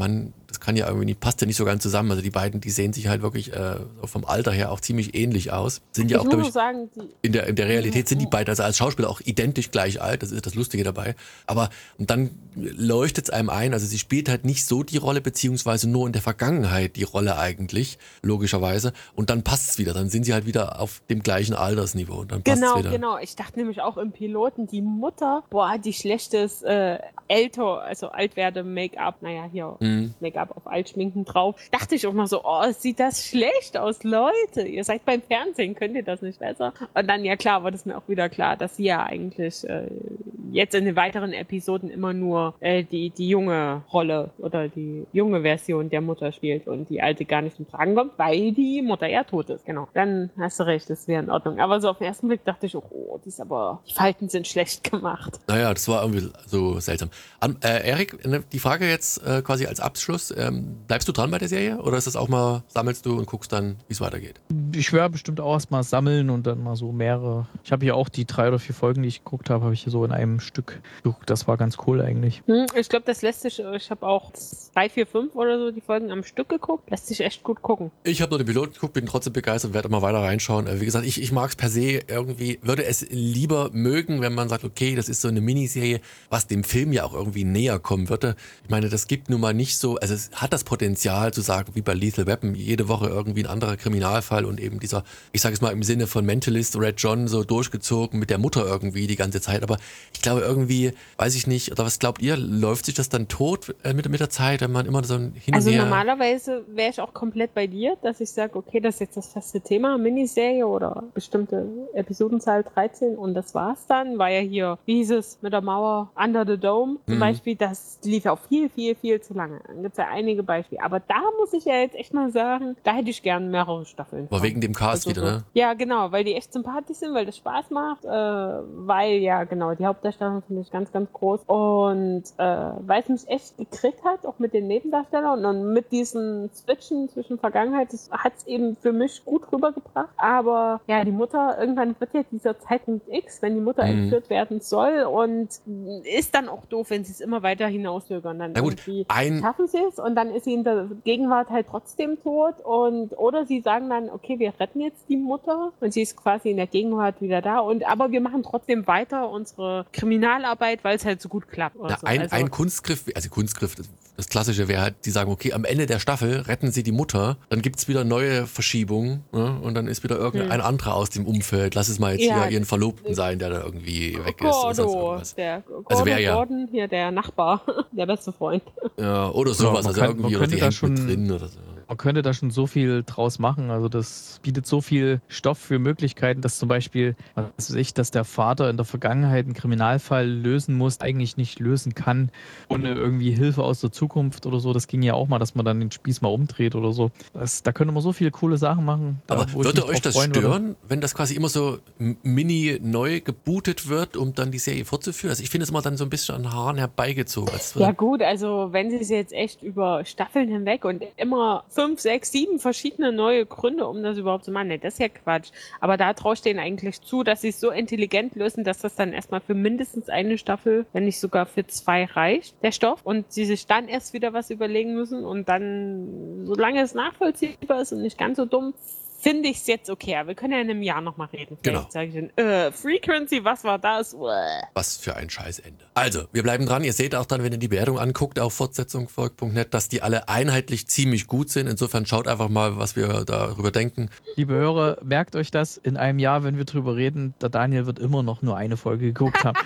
das kann ja irgendwie nicht, passt ja nicht so ganz zusammen. Also die beiden, die sehen sich halt wirklich äh, vom Alter her auch ziemlich ähnlich aus. Sind ja Ich auch, muss glaube nur ich, sagen, die, in der, in der Realität sind die beiden also als Schauspieler auch identisch gleich alt, das ist das Lustige dabei. Aber und dann leuchtet es einem ein, also sie spielt halt nicht so die Rolle, beziehungsweise nur in der Vergangenheit die Rolle eigentlich, logischerweise. Und dann passt es wieder, dann sind sie halt wieder auf dem gleichen Altersniveau und dann passt es genau, wieder. genau. Ich dachte nämlich auch im Piloten, die Mutter, boah, die schlechtes äh, älter, also altwerde Make-up, naja, hier Mhm. Make-up auf Altschminken drauf. Dachte ich auch noch so, oh, sieht das schlecht aus, Leute. Ihr seid beim Fernsehen, könnt ihr das nicht besser? Und dann, ja klar, war das mir auch wieder klar, dass sie ja eigentlich äh, jetzt in den weiteren Episoden immer nur äh, die, die junge Rolle oder die junge Version der Mutter spielt und die alte gar nicht zum Tragen kommt, weil die Mutter ja tot ist. Genau. Dann hast du recht, das wäre in Ordnung. Aber so auf den ersten Blick dachte ich auch, oh, die ist aber, die Falten sind schlecht gemacht. Naja, das war irgendwie so seltsam. An, äh, Erik, ne, die Frage jetzt äh, quasi als Abschluss, ähm, bleibst du dran bei der Serie oder ist das auch mal, sammelst du und guckst dann, wie es weitergeht? Ich werde bestimmt auch erstmal sammeln und dann mal so mehrere. Ich habe hier auch die drei oder vier Folgen, die ich geguckt habe, habe ich hier so in einem Stück geguckt. Das war ganz cool eigentlich. Hm, ich glaube, das lässt sich, ich habe auch drei, vier, fünf oder so die Folgen am Stück geguckt. Lässt sich echt gut gucken. Ich habe nur den Piloten geguckt, bin trotzdem begeistert, werde mal weiter reinschauen. Äh, wie gesagt, ich, ich mag es per se irgendwie, würde es lieber mögen, wenn man sagt, okay, das ist so eine Miniserie, was dem Film ja auch irgendwie näher kommen würde. Ich meine, das gibt nun mal nicht so, also es hat das Potenzial zu sagen, wie bei Lethal Weapon, jede Woche irgendwie ein anderer Kriminalfall und eben dieser, ich sage es mal im Sinne von Mentalist, Red John, so durchgezogen mit der Mutter irgendwie die ganze Zeit. Aber ich glaube irgendwie, weiß ich nicht, oder was glaubt ihr, läuft sich das dann tot äh, mit, mit der Zeit, wenn man immer so ein Hin und Also Her... normalerweise wäre ich auch komplett bei dir, dass ich sage, okay, das ist jetzt das feste Thema, Miniserie oder bestimmte Episodenzahl dreizehn und das war's dann. War ja hier, wie hieß es, mit der Mauer Under the Dome zum Mhm. Beispiel, das lief ja auch viel, viel, viel zu lange. Dann gibt es ja einige Beispiele. Aber da muss ich ja jetzt echt mal sagen, da hätte ich gern mehrere Staffeln. Aber von. wegen dem Cast Also wieder, so. ne? Ja, genau, weil die echt sympathisch sind, weil das Spaß macht, äh, weil ja, genau, die Hauptdarstellerin finde ich ganz, ganz groß und äh, weil es mich echt gekriegt hat, auch mit den Nebendarstellern und mit diesen Switchen zwischen Vergangenheit, das hat es eben für mich gut rübergebracht, aber ja, die Mutter, irgendwann wird ja dieser Zeitpunkt X, wenn die Mutter Mhm. entführt werden soll und ist dann auch doof, wenn sie es immer weiter hinauszögern, dann Na gut, irgendwie ein- schaffen sie es und dann ist sie in der Gegenwart halt trotzdem tot und oder sie sagen dann, okay, wir retten jetzt die Mutter und sie ist quasi in der Gegenwart wieder da und aber wir machen trotzdem weiter unsere Kriminalarbeit, weil es halt so gut klappt. Oder Na, so. ein, also, ein Kunstgriff, also Kunstgriff, das, das Klassische wäre halt, die sagen, okay, am Ende der Staffel retten sie die Mutter, dann gibt es wieder neue Verschiebungen, ne? Und dann ist wieder irgendein Hm. anderer aus dem Umfeld. Lass es mal jetzt Ja, hier ihren Verlobten sein, der da irgendwie weg ist. Oder sonst Gordo, irgendwas. der Gordo Also wär ja- Gordon, hier der Nachbar, der beste Freund. Ja, oder sowas, man also kann- irgendwie, man oder könnte die da hängt mit schon- drin oder so. Man könnte da schon so viel draus machen. Also das bietet so viel Stoff für Möglichkeiten, dass zum Beispiel, was weiß ich, dass der Vater in der Vergangenheit einen Kriminalfall lösen muss, eigentlich nicht lösen kann, ohne irgendwie Hilfe aus der Zukunft oder so. Das ging ja auch mal, dass man dann den Spieß mal umdreht oder so. Das, da könnte man so viele coole Sachen machen. Da, Aber wo ich würde mich euch drauf das freuen würde. stören, wenn das quasi immer so m- mini neu gebootet wird, um dann die Serie fortzuführen? Also ich finde es immer dann so ein bisschen an den Haaren herbeigezogen. Also Ja gut, also wenn sie es jetzt echt über Staffeln hinweg und immer fünf, sechs, sieben verschiedene neue Gründe, um das überhaupt zu machen, nee, das ist ja Quatsch. Aber da traue ich denen eigentlich zu, dass sie es so intelligent lösen, dass das dann erstmal für mindestens eine Staffel, wenn nicht sogar für zwei reicht, der Stoff. Und sie sich dann erst wieder was überlegen müssen und dann, solange es nachvollziehbar ist und nicht ganz so dumm, finde ich es jetzt okay. Aber wir können ja in einem Jahr nochmal reden. Genau. Vielleicht sage ich dann, äh, Frequency, was war das? Uäh. was für ein Scheißende. Also, wir bleiben dran. Ihr seht auch dann, wenn ihr die Bewertung anguckt auf fortsetzung volk punkt net, dass die alle einheitlich ziemlich gut sind. Insofern schaut einfach mal, was wir darüber denken. Liebe Hörer, merkt euch das, in einem Jahr, wenn wir drüber reden, der Daniel wird immer noch nur eine Folge geguckt haben.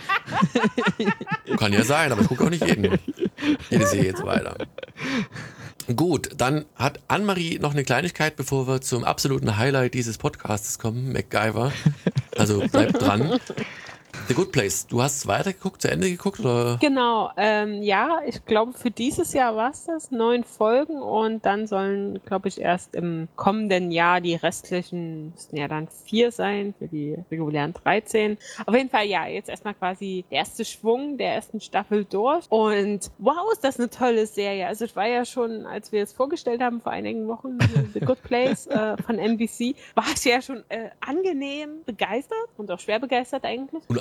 Kann ja sein, aber ich gucke auch nicht jeden. Jede Serie jetzt weiter. Gut, dann hat Annemarie noch eine Kleinigkeit, bevor wir zum absoluten Highlight dieses Podcasts kommen, MacGyver. Also bleibt dran. The Good Place, du hast weitergeguckt, zu Ende geguckt? Oder? Genau, ähm, ja, ich glaube, für dieses Jahr war es das, neun Folgen und dann sollen, glaube ich, erst im kommenden Jahr die restlichen, müssten ja dann vier sein, für die regulären dreizehn. Auf jeden Fall, ja, jetzt erstmal quasi der erste Schwung der ersten Staffel durch und wow, ist das eine tolle Serie. Also ich war ja schon, als wir es vorgestellt haben vor einigen Wochen, The Good Place äh, von N B C, war ich ja schon äh, angenehm begeistert und auch schwer begeistert eigentlich. Und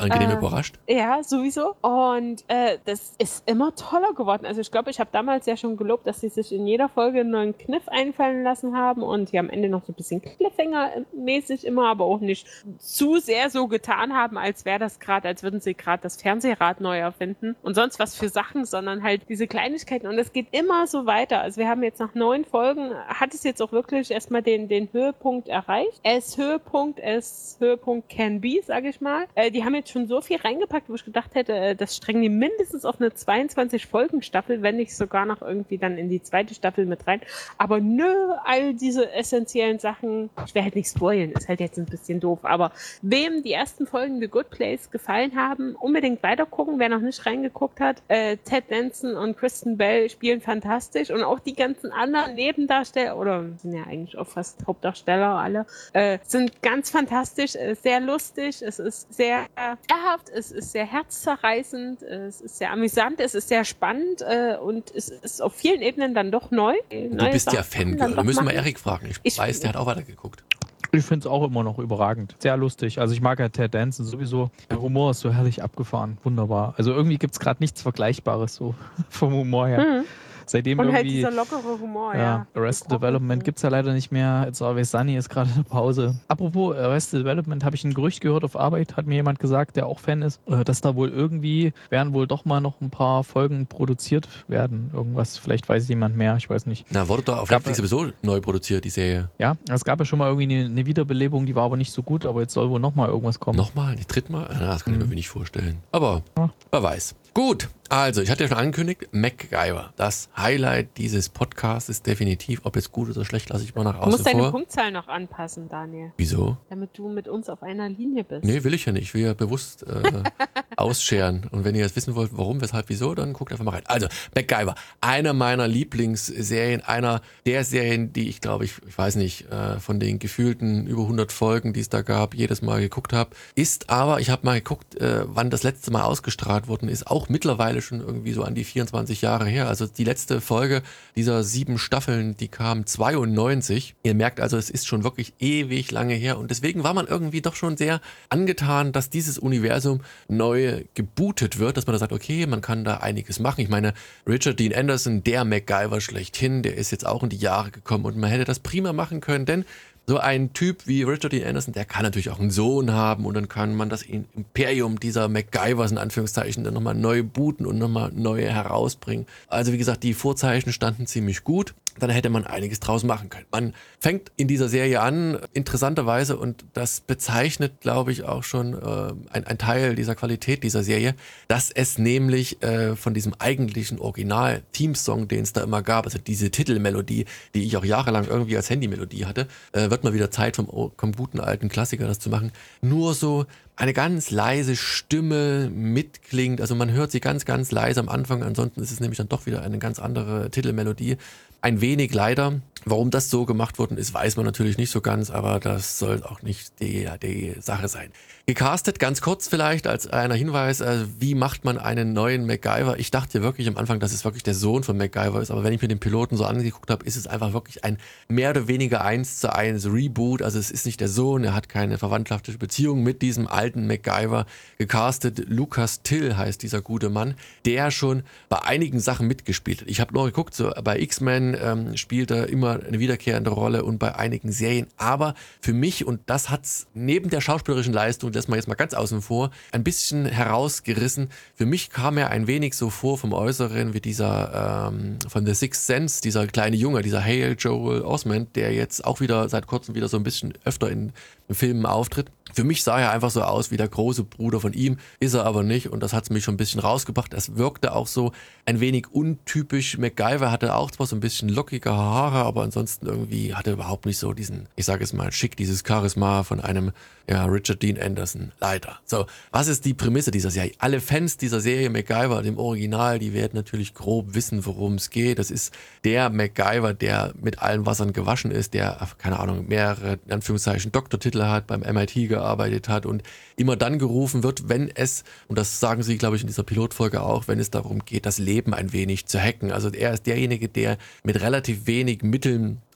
angenehm Äh, überrascht. Ja, sowieso. Und äh, das ist immer toller geworden. Also ich glaube, ich habe damals ja schon gelobt, dass sie sich in jeder Folge einen neuen Kniff einfallen lassen haben und die am Ende noch so ein bisschen Cliffhanger-mäßig immer, aber auch nicht zu sehr so getan haben, als wäre das gerade, als würden sie gerade das Fernsehrad neu erfinden und sonst was für Sachen, sondern halt diese Kleinigkeiten. Und es geht immer so weiter. Also wir haben jetzt nach neun Folgen, hat es jetzt auch wirklich erstmal den, den Höhepunkt erreicht. Es Höhepunkt, es Höhepunkt can be, sage ich mal. Äh, die haben jetzt schon so viel reingepackt, wo ich gedacht hätte, äh, das strengen die mindestens auf eine zweiundzwanzig-Folgen-Staffel, wenn nicht sogar noch irgendwie dann in die zweite Staffel mit rein. Aber nö, all diese essentiellen Sachen, ich will halt nicht spoilen, ist halt jetzt ein bisschen doof, aber wem die ersten Folgen The Good Place gefallen haben, unbedingt weitergucken, wer noch nicht reingeguckt hat. Äh, Ted Danson und Kristen Bell spielen fantastisch und auch die ganzen anderen Nebendarsteller, oder sind ja eigentlich auch fast Hauptdarsteller alle, äh, sind ganz fantastisch, äh, sehr lustig, es ist sehr erhaft, es ist sehr herzzerreißend, es ist sehr amüsant, es ist sehr spannend äh, und es ist auf vielen Ebenen dann doch neu. Du bist ja Fangirl, da müssen wir Erik fragen. Ich, ich weiß, der hat auch weitergeguckt. Ich finde es auch immer noch überragend. Sehr lustig. Also ich mag ja Ted Danson sowieso. Der Humor ist so herrlich abgefahren. Wunderbar. Also irgendwie gibt es gerade nichts Vergleichbares so vom Humor her. Mhm. Seitdem und irgendwie, halt dieser lockere Humor, ja. ja. Arrested Development gibt es ja leider nicht mehr. It's Always Sunny ist gerade in Pause. Apropos Arrested Development, habe ich ein Gerücht gehört auf Arbeit, hat mir jemand gesagt, der auch Fan ist, dass da wohl irgendwie, werden wohl doch mal noch ein paar Folgen produziert werden. Irgendwas, vielleicht weiß jemand mehr, ich weiß nicht. Na, wurde doch auf Netflix sowieso neu produziert, die Serie. Ja, es gab ja schon mal irgendwie eine, eine Wiederbelebung, die war aber nicht so gut, aber jetzt soll wohl nochmal irgendwas kommen. Nochmal? Die drittmal? Na, das kann Mhm. ich mir nicht vorstellen. Aber Ja. wer weiß. Gut, also ich hatte ja schon angekündigt, MacGyver. Das Highlight dieses Podcasts ist definitiv, ob jetzt gut oder schlecht, lasse ich mal nach Du außen musst deine vor. Punktzahl noch anpassen, Daniel, Wieso? damit du mit uns auf einer Linie bist. Nee, will ich ja nicht. Ich will ja bewusst äh, ausscheren. Und wenn ihr jetzt wissen wollt, warum, weshalb, wieso, dann guckt einfach mal rein. Also, MacGyver, einer meiner Lieblingsserien, einer der Serien, die ich glaube, ich, ich weiß nicht, äh, von den gefühlten über hundert Folgen, die es da gab, jedes Mal geguckt habe. Ist aber, ich habe mal geguckt, äh, wann das letzte Mal ausgestrahlt worden ist, auch mittlerweile schon irgendwie so an die vierundzwanzig Jahre her. Also die letzte Folge dieser sieben Staffeln, die kam zweiundneunzig. Ihr merkt also, es ist schon wirklich ewig lange her und deswegen war man irgendwie doch schon sehr angetan, dass dieses Universum neu gebootet wird, dass man da sagt, okay, man kann da einiges machen. Ich meine, Richard Dean Anderson, der MacGyver schlechthin, der ist jetzt auch in die Jahre gekommen und man hätte das prima machen können, denn so ein Typ wie Richard Dean Anderson, der kann natürlich auch einen Sohn haben und dann kann man das Imperium dieser MacGyvers in Anführungszeichen dann nochmal neu booten und nochmal neu herausbringen. Also wie gesagt, die Vorzeichen standen ziemlich gut. Dann hätte man einiges draus machen können. Man fängt in dieser Serie an, interessanterweise, und das bezeichnet, glaube ich, auch schon äh, ein, ein Teil dieser Qualität dieser Serie, dass es nämlich äh, von diesem eigentlichen Original-Teamsong, den es da immer gab, also diese Titelmelodie, die ich auch jahrelang irgendwie als Handymelodie hatte, äh, wird mal wieder Zeit vom, vom guten alten Klassiker, das zu machen, nur so eine ganz leise Stimme mitklingt. Also man hört sie ganz, ganz leise am Anfang, ansonsten ist es nämlich dann doch wieder eine ganz andere Titelmelodie. Ein wenig leider. Warum das so gemacht worden ist, weiß man natürlich nicht so ganz, aber das soll auch nicht die, die Sache sein. Gecastet, ganz kurz vielleicht als einer Hinweis, also wie macht man einen neuen MacGyver? Ich dachte ja wirklich am Anfang, dass es wirklich der Sohn von MacGyver ist, aber wenn ich mir den Piloten so angeguckt habe, ist es einfach wirklich ein mehr oder weniger eins zu eins Reboot. Also es ist nicht der Sohn, er hat keine verwandtschaftliche Beziehung mit diesem alten MacGyver. Gecastet, Lucas Till heißt dieser gute Mann, der schon bei einigen Sachen mitgespielt hat. Ich habe nur geguckt, so bei X-Men ähm, spielt er immer eine wiederkehrende Rolle und bei einigen Serien, aber für mich, und das hat's neben der schauspielerischen Leistung, das mal jetzt mal ganz außen vor, ein bisschen herausgerissen. Für mich kam er ein wenig so vor vom Äußeren wie dieser ähm, von The Sixth Sense, dieser kleine Junge, dieser Hale Joel Osment, der jetzt auch wieder seit kurzem wieder so ein bisschen öfter in Filmen auftritt. Für mich sah er einfach so aus wie der große Bruder von ihm, ist er aber nicht und das hat es mich schon ein bisschen rausgebracht. Es wirkte auch so ein wenig untypisch. MacGyver hatte auch zwar so ein bisschen lockige Haare, aber ansonsten irgendwie hatte er überhaupt nicht so diesen, ich sage es mal schick, dieses Charisma von einem ja, Richard Dean Anderson, leider. So, was ist die Prämisse dieser Serie? Alle Fans dieser Serie MacGyver, dem Original, die werden natürlich grob wissen, worum es geht. Das ist der MacGyver, der mit allen Wassern gewaschen ist, der, keine Ahnung, mehrere, in Anführungszeichen, Doktortitel hat, beim M I T gearbeitet hat und immer dann gerufen wird, wenn es, und das sagen sie, glaube ich, in dieser Pilotfolge auch, wenn es darum geht, das Leben ein wenig zu hacken. Also er ist derjenige, der mit relativ wenig Mitteln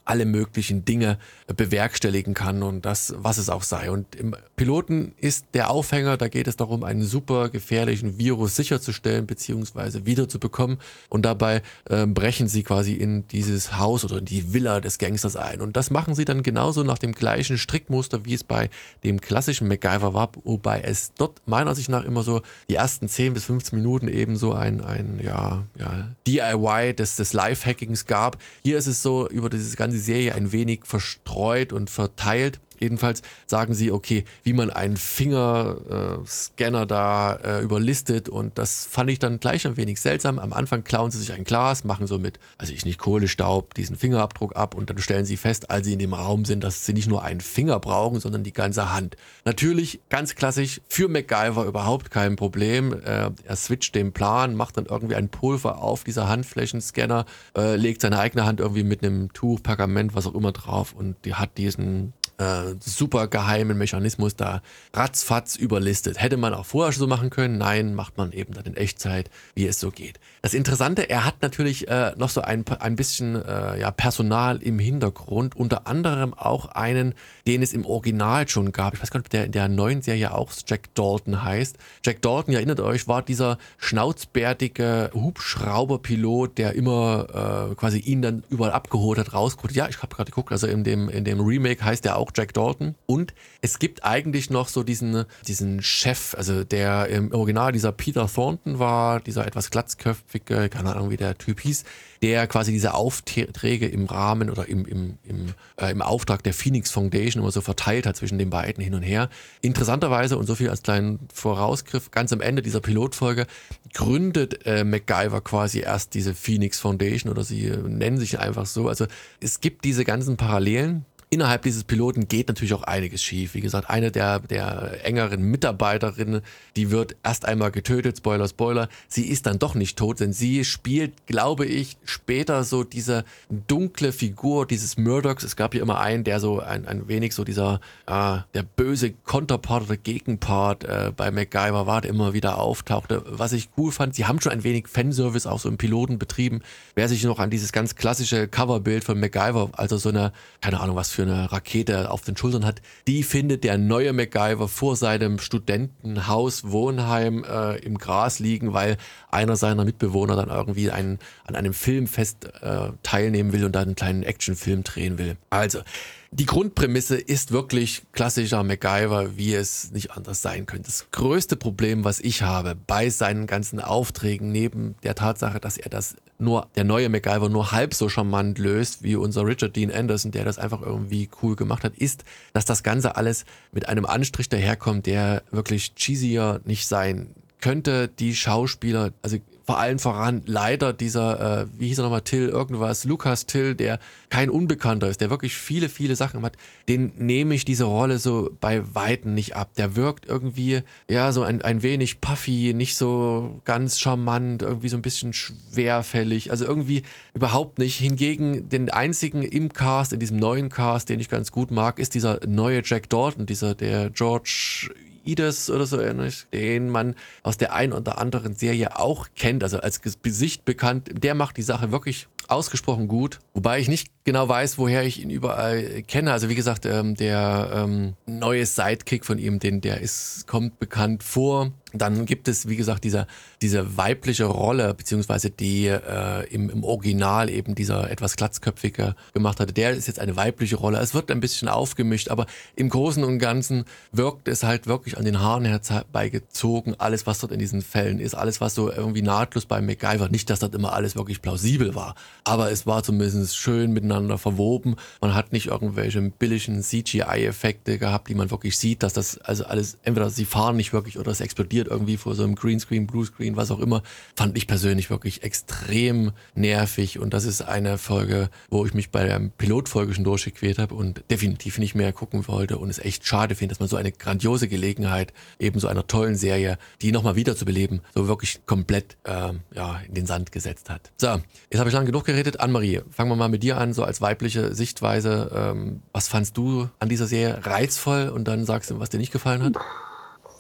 alle möglichen Dinge bewerkstelligen kann und das, was es auch sei. Und im Piloten ist der Aufhänger, da geht es darum, einen super gefährlichen Virus sicherzustellen bzw. wiederzubekommen und dabei äh, brechen sie quasi in dieses Haus oder in die Villa des Gangsters ein. Und das machen sie dann genauso nach dem gleichen Strickmuster, wie es bei dem klassischen MacGyver war, wobei es dort meiner Ansicht nach immer so die ersten zehn bis fünfzehn Minuten eben so ein, ein ja, ja, D I Y des, des Live-Hackings gab. Hier ist es so über diese ganze Serie ein wenig verstreut und verteilt. Jedenfalls sagen sie, okay, wie man einen Fingerscanner äh, da äh, überlistet und das fand ich dann gleich ein wenig seltsam. Am Anfang klauen sie sich ein Glas, machen so mit, also ich nicht Kohlestaub, diesen Fingerabdruck ab und dann stellen sie fest, als sie in dem Raum sind, dass sie nicht nur einen Finger brauchen, sondern die ganze Hand. Natürlich, ganz klassisch, für MacGyver überhaupt kein Problem. Äh, er switcht den Plan, macht dann irgendwie ein Pulver auf dieser Handflächenscanner, äh, legt seine eigene Hand irgendwie mit einem Tuch, Pergament, was auch immer drauf und die hat diesen Äh, super geheimen Mechanismus da ratzfatz überlistet. Hätte man auch vorher schon so machen können? Nein, macht man eben dann in Echtzeit, wie es so geht. Das Interessante, er hat natürlich äh, noch so ein, ein bisschen äh, ja, Personal im Hintergrund, unter anderem auch einen, den es im Original schon gab. Ich weiß gar nicht, ob der in der neuen Serie auch Jack Dalton heißt. Jack Dalton, ihr erinnert euch, war dieser schnauzbärtige Hubschrauberpilot, der immer äh, quasi ihn dann überall abgeholt hat, rausgeholt. Ja, ich habe gerade geguckt, also in dem, in dem Remake heißt der auch Jack Dalton. Und es gibt eigentlich noch so diesen, diesen Chef, also der im Original dieser Peter Thornton war, dieser etwas glatzköpfige, keine Ahnung wie der Typ hieß, der quasi diese Aufträge im Rahmen oder im, im, im, äh, im Auftrag der Phoenix Foundation immer so verteilt hat zwischen den beiden hin und her. Interessanterweise, und so viel als kleinen Vorausgriff, ganz am Ende dieser Pilotfolge gründet äh, MacGyver quasi erst diese Phoenix Foundation oder sie äh, nennen sich einfach so. Also es gibt diese ganzen Parallelen. Innerhalb dieses Piloten geht natürlich auch einiges schief. Wie gesagt, eine der, der engeren Mitarbeiterinnen, die wird erst einmal getötet, Spoiler, Spoiler. Sie ist dann doch nicht tot, denn sie spielt, glaube ich, später so diese dunkle Figur dieses Murdochs. Es gab hier immer einen, der so ein, ein wenig so dieser, äh, der böse Konterpart oder Gegenpart äh, bei MacGyver war, der immer wieder auftauchte. Was ich cool fand, sie haben schon ein wenig Fanservice auch so im Piloten betrieben. Wer sich noch an dieses ganz klassische Coverbild von MacGyver, also so eine, keine Ahnung was für eine Rakete auf den Schultern hat, die findet der neue MacGyver vor seinem Studentenhaus, Wohnheim äh, im Gras liegen, weil einer seiner Mitbewohner dann irgendwie einen, an einem Filmfest äh, teilnehmen will und dann einen kleinen Actionfilm drehen will. Also, die Grundprämisse ist wirklich klassischer MacGyver, wie es nicht anders sein könnte. Das größte Problem, was ich habe bei seinen ganzen Aufträgen, neben der Tatsache, dass er das nur, der neue MacGyver nur halb so charmant löst, wie unser Richard Dean Anderson, der das einfach irgendwie cool gemacht hat, ist, dass das Ganze alles mit einem Anstrich daherkommt, der wirklich cheesier nicht sein könnte. Die Schauspieler, also vor allen voran leider dieser, äh, wie hieß er nochmal, Till, irgendwas, Lucas Till, der kein Unbekannter ist, der wirklich viele, viele Sachen hat, den nehme ich diese Rolle so bei Weitem nicht ab. Der wirkt irgendwie, ja, so ein, ein wenig puffy, nicht so ganz charmant, irgendwie so ein bisschen schwerfällig, also irgendwie überhaupt nicht. Hingegen den einzigen im Cast, in diesem neuen Cast, den ich ganz gut mag, ist dieser neue Jack Dalton, dieser, der George Idis oder so ähnlich, den man aus der einen oder anderen Serie auch kennt, also als Gesicht bekannt. Der macht die Sache wirklich ausgesprochen gut, wobei ich nicht genau weiß, woher ich ihn überall kenne. Also wie gesagt, ähm, der ähm, neue Sidekick von ihm, den der ist, kommt bekannt vor. Dann gibt es, wie gesagt, diese, diese weibliche Rolle, beziehungsweise die äh, im, im Original eben dieser etwas glatzköpfige gemacht hatte. Der ist jetzt eine weibliche Rolle. Es wird ein bisschen aufgemischt, aber im Großen und Ganzen wirkt es halt wirklich an den Haaren herbeigezogen. Alles, was dort in diesen Fällen ist, alles, was so irgendwie nahtlos bei MacGyver, nicht, dass das immer alles wirklich plausibel war, aber es war zumindest schön miteinander verwoben. Man hat nicht irgendwelche billigen C G I-Effekte gehabt, die man wirklich sieht, dass das also alles, entweder sie fahren nicht wirklich oder es explodiert irgendwie vor so einem Greenscreen, Bluescreen, was auch immer, fand ich persönlich wirklich extrem nervig und das ist eine Folge, wo ich mich bei der Pilotfolge schon durchgequält habe und definitiv nicht mehr gucken wollte und es echt schade finde, dass man so eine grandiose Gelegenheit eben so einer tollen Serie, die nochmal wiederzubeleben, so wirklich komplett ähm, ja, in den Sand gesetzt hat. So, jetzt habe ich lange genug geredet. Annemarie, fangen wir mal mit dir an, so als weibliche Sichtweise. Ähm, was fandst du an dieser Serie reizvoll und dann sagst du, was dir nicht gefallen hat?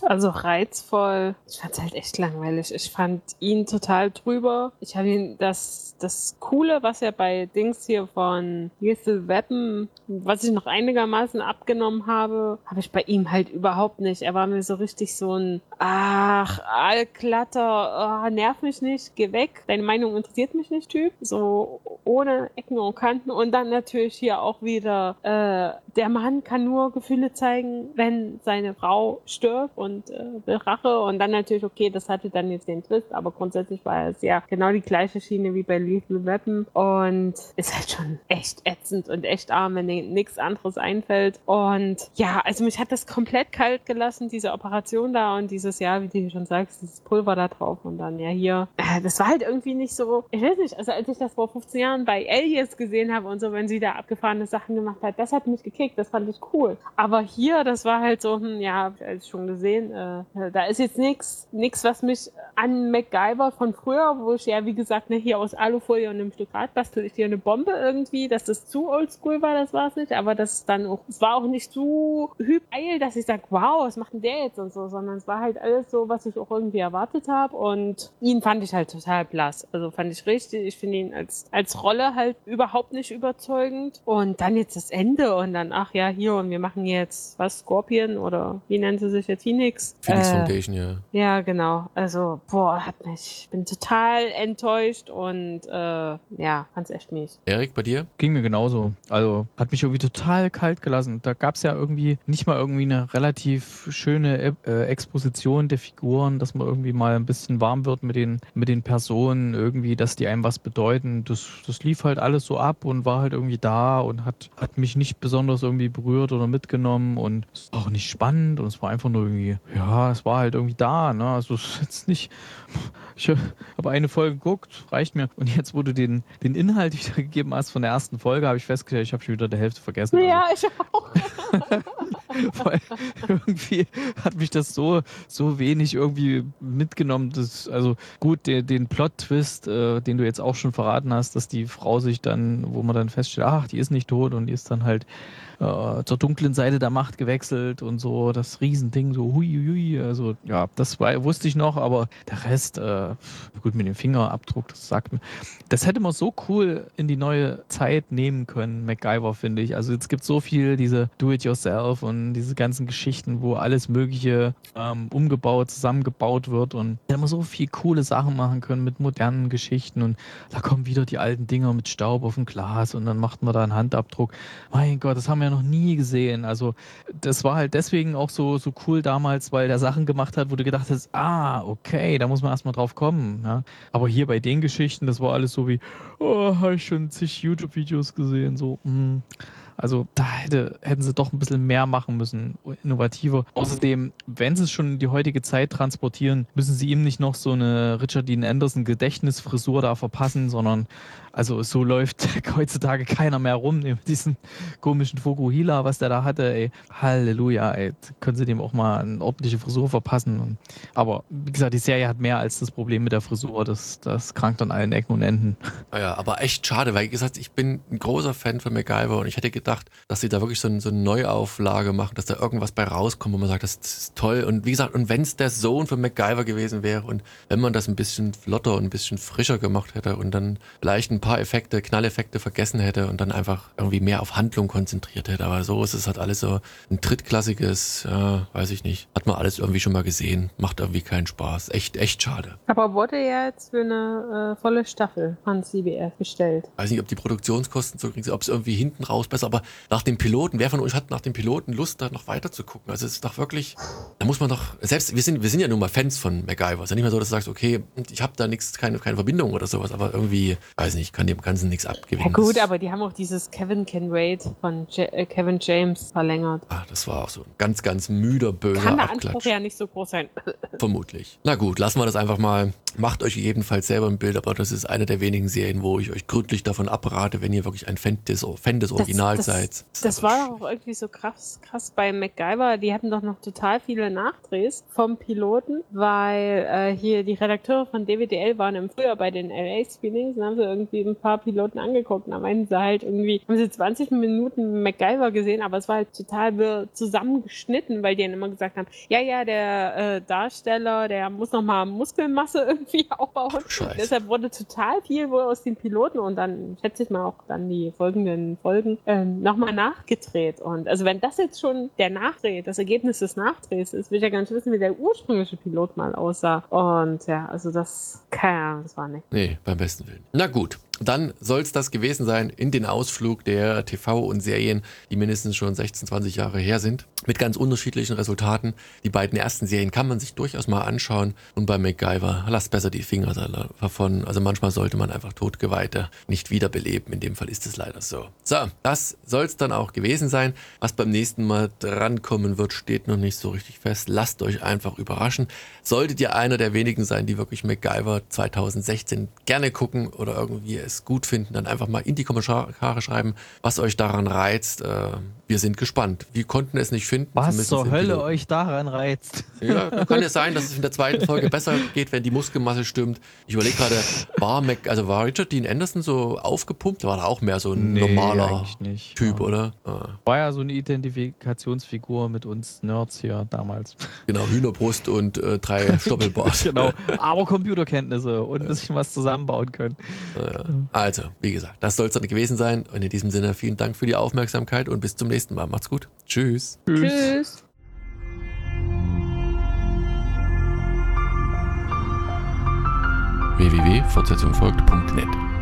Also reizvoll. Ich fand es halt echt langweilig. Ich fand ihn total drüber. Ich habe ihn das, das Coole, was er bei Dings hier von Lethal Weapon, was ich noch einigermaßen abgenommen habe, habe ich bei ihm halt überhaupt nicht. Er war mir so richtig so ein, ach, allglatter, oh, nerv mich nicht, geh weg. Deine Meinung interessiert mich nicht, Typ. So ohne Ecken und Kanten. Und dann natürlich hier auch wieder, äh, der Mann kann nur Gefühle zeigen, wenn seine Frau stirbt und äh, will Rache. Und dann natürlich, okay, das hatte dann jetzt den Twist, aber grundsätzlich war es ja genau die gleiche Schiene wie bei Lethal Weapon. Und ist halt schon echt ätzend und echt arm, wenn dir nichts anderes einfällt. Und ja, also mich hat das komplett kalt gelassen, diese Operation da und dieses, ja, wie du schon sagst, dieses Pulver da drauf und dann ja hier. Äh, das war halt irgendwie nicht so, ich weiß nicht, also als ich das vor fünfzehn Jahren bei Alias gesehen habe und so, wenn sie da abgefahrene Sachen gemacht hat, das hat mich gekickt, das fand ich cool. Aber hier, das war halt so, hm, ja, hab ich alles schon gesehen, äh, da ist jetzt nichts, nichts, was mich an MacGyver von früher, wo ich ja, wie gesagt, ne, hier aus Alufolie und einem Stück Rad bastel ich dir eine Bombe irgendwie, dass das zu oldschool war, das war es nicht, aber das dann auch, es war auch nicht so hypeil, dass ich sage, wow, was macht denn der jetzt und so, sondern es war halt alles so, was ich auch irgendwie erwartet habe und ihn fand ich halt total blass, also fand ich richtig, ich finde ihn als, als Rolle halt überhaupt nicht überzeugend und dann jetzt das Ende und dann, ach ja, hier und wir machen jetzt, was, Scorpion oder wie nennen sie sich jetzt, Phoenix? Phoenix äh, Foundation, ja. Ja, genau, also, boah, hat mich, ich bin total enttäuscht und äh, ja, fand's echt mies. Erik, bei dir? Ging mir genauso. Also hat mich irgendwie total kalt gelassen. Da gab es ja irgendwie nicht mal irgendwie eine relativ schöne äh, Exposition der Figuren, dass man irgendwie mal ein bisschen warm wird mit den, mit den Personen, irgendwie, dass die einem was bedeuten. Das, das lief halt alles so ab und war halt irgendwie da und hat, hat mich nicht besonders irgendwie berührt oder mitgenommen und es war auch nicht spannend und es war einfach nur irgendwie, ja, es war halt irgendwie da, ne? Also es ist jetzt nicht. Ich habe eine Folge geguckt, reicht mir. Und jetzt, wo du den, den Inhalt wiedergegeben hast von der ersten Folge, habe ich festgestellt, ich habe schon wieder die Hälfte vergessen. Ja, ich auch. Weil irgendwie hat mich das so, so wenig irgendwie mitgenommen. Dass, also gut, den, den Plot-Twist, äh, den du jetzt auch schon verraten hast, dass die Frau sich dann, wo man dann feststellt, ach, die ist nicht tot und die ist dann halt äh, zur dunklen Seite der Macht gewechselt und so, das Riesending, so hui, hui, also ja, das war, wusste ich noch, aber der Rest, äh, gut, mit dem Fingerabdruck, das sagt mir, das hätte man so cool in die neue Zeit nehmen können, MacGyver, finde ich. Also jetzt gibt es so viel, diese Do-it-yourself und diese ganzen Geschichten, wo alles Mögliche ähm, umgebaut, zusammengebaut wird und da hätte man so viel coole Sachen machen können mit modernen Geschichten und da kommen wieder die alten Dinger mit Staub auf dem Glas und dann macht man da einen Handabdruck. Mein Gott, das haben wir noch nie gesehen. Also das war halt deswegen auch so, so cool damals, weil der Sachen gemacht hat, wo du gedacht hast, ah, okay, da muss man erstmal drauf kommen. Ja? Aber hier bei den Geschichten, das war alles so wie, oh, habe ich schon zig YouTube-Videos gesehen, so, mh. Also da hätte, hätten sie doch ein bisschen mehr machen müssen, innovativer. Außerdem, wenn sie es schon in die heutige Zeit transportieren, müssen sie ihm nicht noch so eine Richard Dean Anderson Gedächtnisfrisur da verpassen, sondern also so läuft heutzutage keiner mehr rum mit diesem komischen Fukuhila, was der da hatte, ey. Halleluja, ey. Können sie dem auch mal eine ordentliche Frisur verpassen. Aber wie gesagt, die Serie hat mehr als das Problem mit der Frisur. Das, das krankt an allen Ecken und Enden. Ja, aber echt schade, weil, wie gesagt, ich bin ein großer Fan von MacGyver und ich hätte gedacht, dass sie da wirklich so, ein, so eine Neuauflage machen, dass da irgendwas bei rauskommt, wo man sagt, das, das ist toll. Und wie gesagt, und wenn es der Sohn von MacGyver gewesen wäre und wenn man das ein bisschen flotter und ein bisschen frischer gemacht hätte und dann vielleicht ein paar Effekte, Knalleffekte vergessen hätte und dann einfach irgendwie mehr auf Handlung konzentriert hätte. Aber so ist es halt alles so ein drittklassiges, ja, weiß ich nicht. Hat man alles irgendwie schon mal gesehen. Macht irgendwie keinen Spaß. Echt, echt schade. Aber wurde ja jetzt für eine äh, volle Staffel an C B S bestellt. Weiß nicht, ob die Produktionskosten so kriegen, ob es irgendwie hinten raus besser, aber nach dem Piloten, wer von uns hat nach dem Piloten Lust, da noch weiter zu gucken? Also es ist doch wirklich, da muss man doch, selbst, wir sind, wir sind ja nun mal Fans von MacGyver. Es ist ja nicht mehr so, dass du sagst, okay, ich habe da nichts, keine, keine Verbindung oder sowas, aber irgendwie, weiß nicht, kann dem Ganzen nichts abgewinnen. Ja gut, aber die haben auch dieses Kevin Can Wait von J- äh, Kevin James verlängert. Ah, das war auch so ein ganz, ganz müder, böser Kann der Abklatsch. Anspruch ja nicht so groß sein. Vermutlich. Na gut, lassen wir das einfach mal. Macht euch jedenfalls selber ein Bild, aber das ist eine der wenigen Serien, wo ich euch gründlich davon abrate, wenn ihr wirklich ein Fan des, Fan des Originals das, jenseits. Das, das war doch auch irgendwie so krass, krass bei MacGyver. Die hatten doch noch total viele Nachdrehs vom Piloten, weil äh, hier die Redakteure von D W D L waren im Frühjahr bei den L A-Screenings und haben sie irgendwie ein paar Piloten angeguckt. Und da meinten sie halt irgendwie, haben sie zwanzig Minuten MacGyver gesehen, aber es war halt total wirr zusammengeschnitten, weil die dann immer gesagt haben, ja, ja, der äh, Darsteller, der muss noch mal Muskelmasse irgendwie aufbauen. Scheiße. Deshalb wurde total viel wohl aus den Piloten und dann schätze ich mal auch dann die folgenden Folgen ähm, nochmal nachgedreht. Und also wenn das jetzt schon der Nachdreh, das Ergebnis des Nachdrehs ist, will ich ja gar nicht wissen, wie der ursprüngliche Pilot mal aussah. Und ja, also das, keine Ahnung, das war nicht. Nee, beim besten Willen. Na gut. Dann soll es das gewesen sein in den Ausflug der T V und Serien, die mindestens schon sechzehn, zwanzig Jahre her sind, mit ganz unterschiedlichen Resultaten. Die beiden ersten Serien kann man sich durchaus mal anschauen und bei MacGyver lasst besser die Finger davon. Also manchmal sollte man einfach Totgeweihte nicht wiederbeleben. In dem Fall ist es leider so. So, das soll es dann auch gewesen sein. Was beim nächsten Mal drankommen wird, steht noch nicht so richtig fest. Lasst euch einfach überraschen. Solltet ihr einer der wenigen sein, die wirklich MacGyver zwanzig sechzehn gerne gucken oder irgendwie es gut finden, dann einfach mal in die Kommentare schreiben, was euch daran reizt. Äh, wir sind gespannt. Wir konnten es nicht finden. Was zur Hölle euch daran reizt. Ja, kann ja sein, dass es in der zweiten Folge besser geht, wenn die Muskelmasse stimmt. Ich überlege gerade, war Mac, also war Richard Dean Anderson so aufgepumpt? War da auch mehr so ein Nee, normaler eigentlich nicht. Typ, Ja. oder? Ah, War ja so eine Identifikationsfigur mit uns Nerds hier damals. genau, Hühnerbrust und äh, drei Stoppelbart. Genau. Aber Computerkenntnisse und ein bisschen was zusammenbauen können. Also, wie gesagt, das soll es dann gewesen sein. Und in diesem Sinne vielen Dank für die Aufmerksamkeit und bis zum nächsten Mal. Macht's gut. Tschüss. Tschüss. w w w punkt fortsetzung folgt punkt net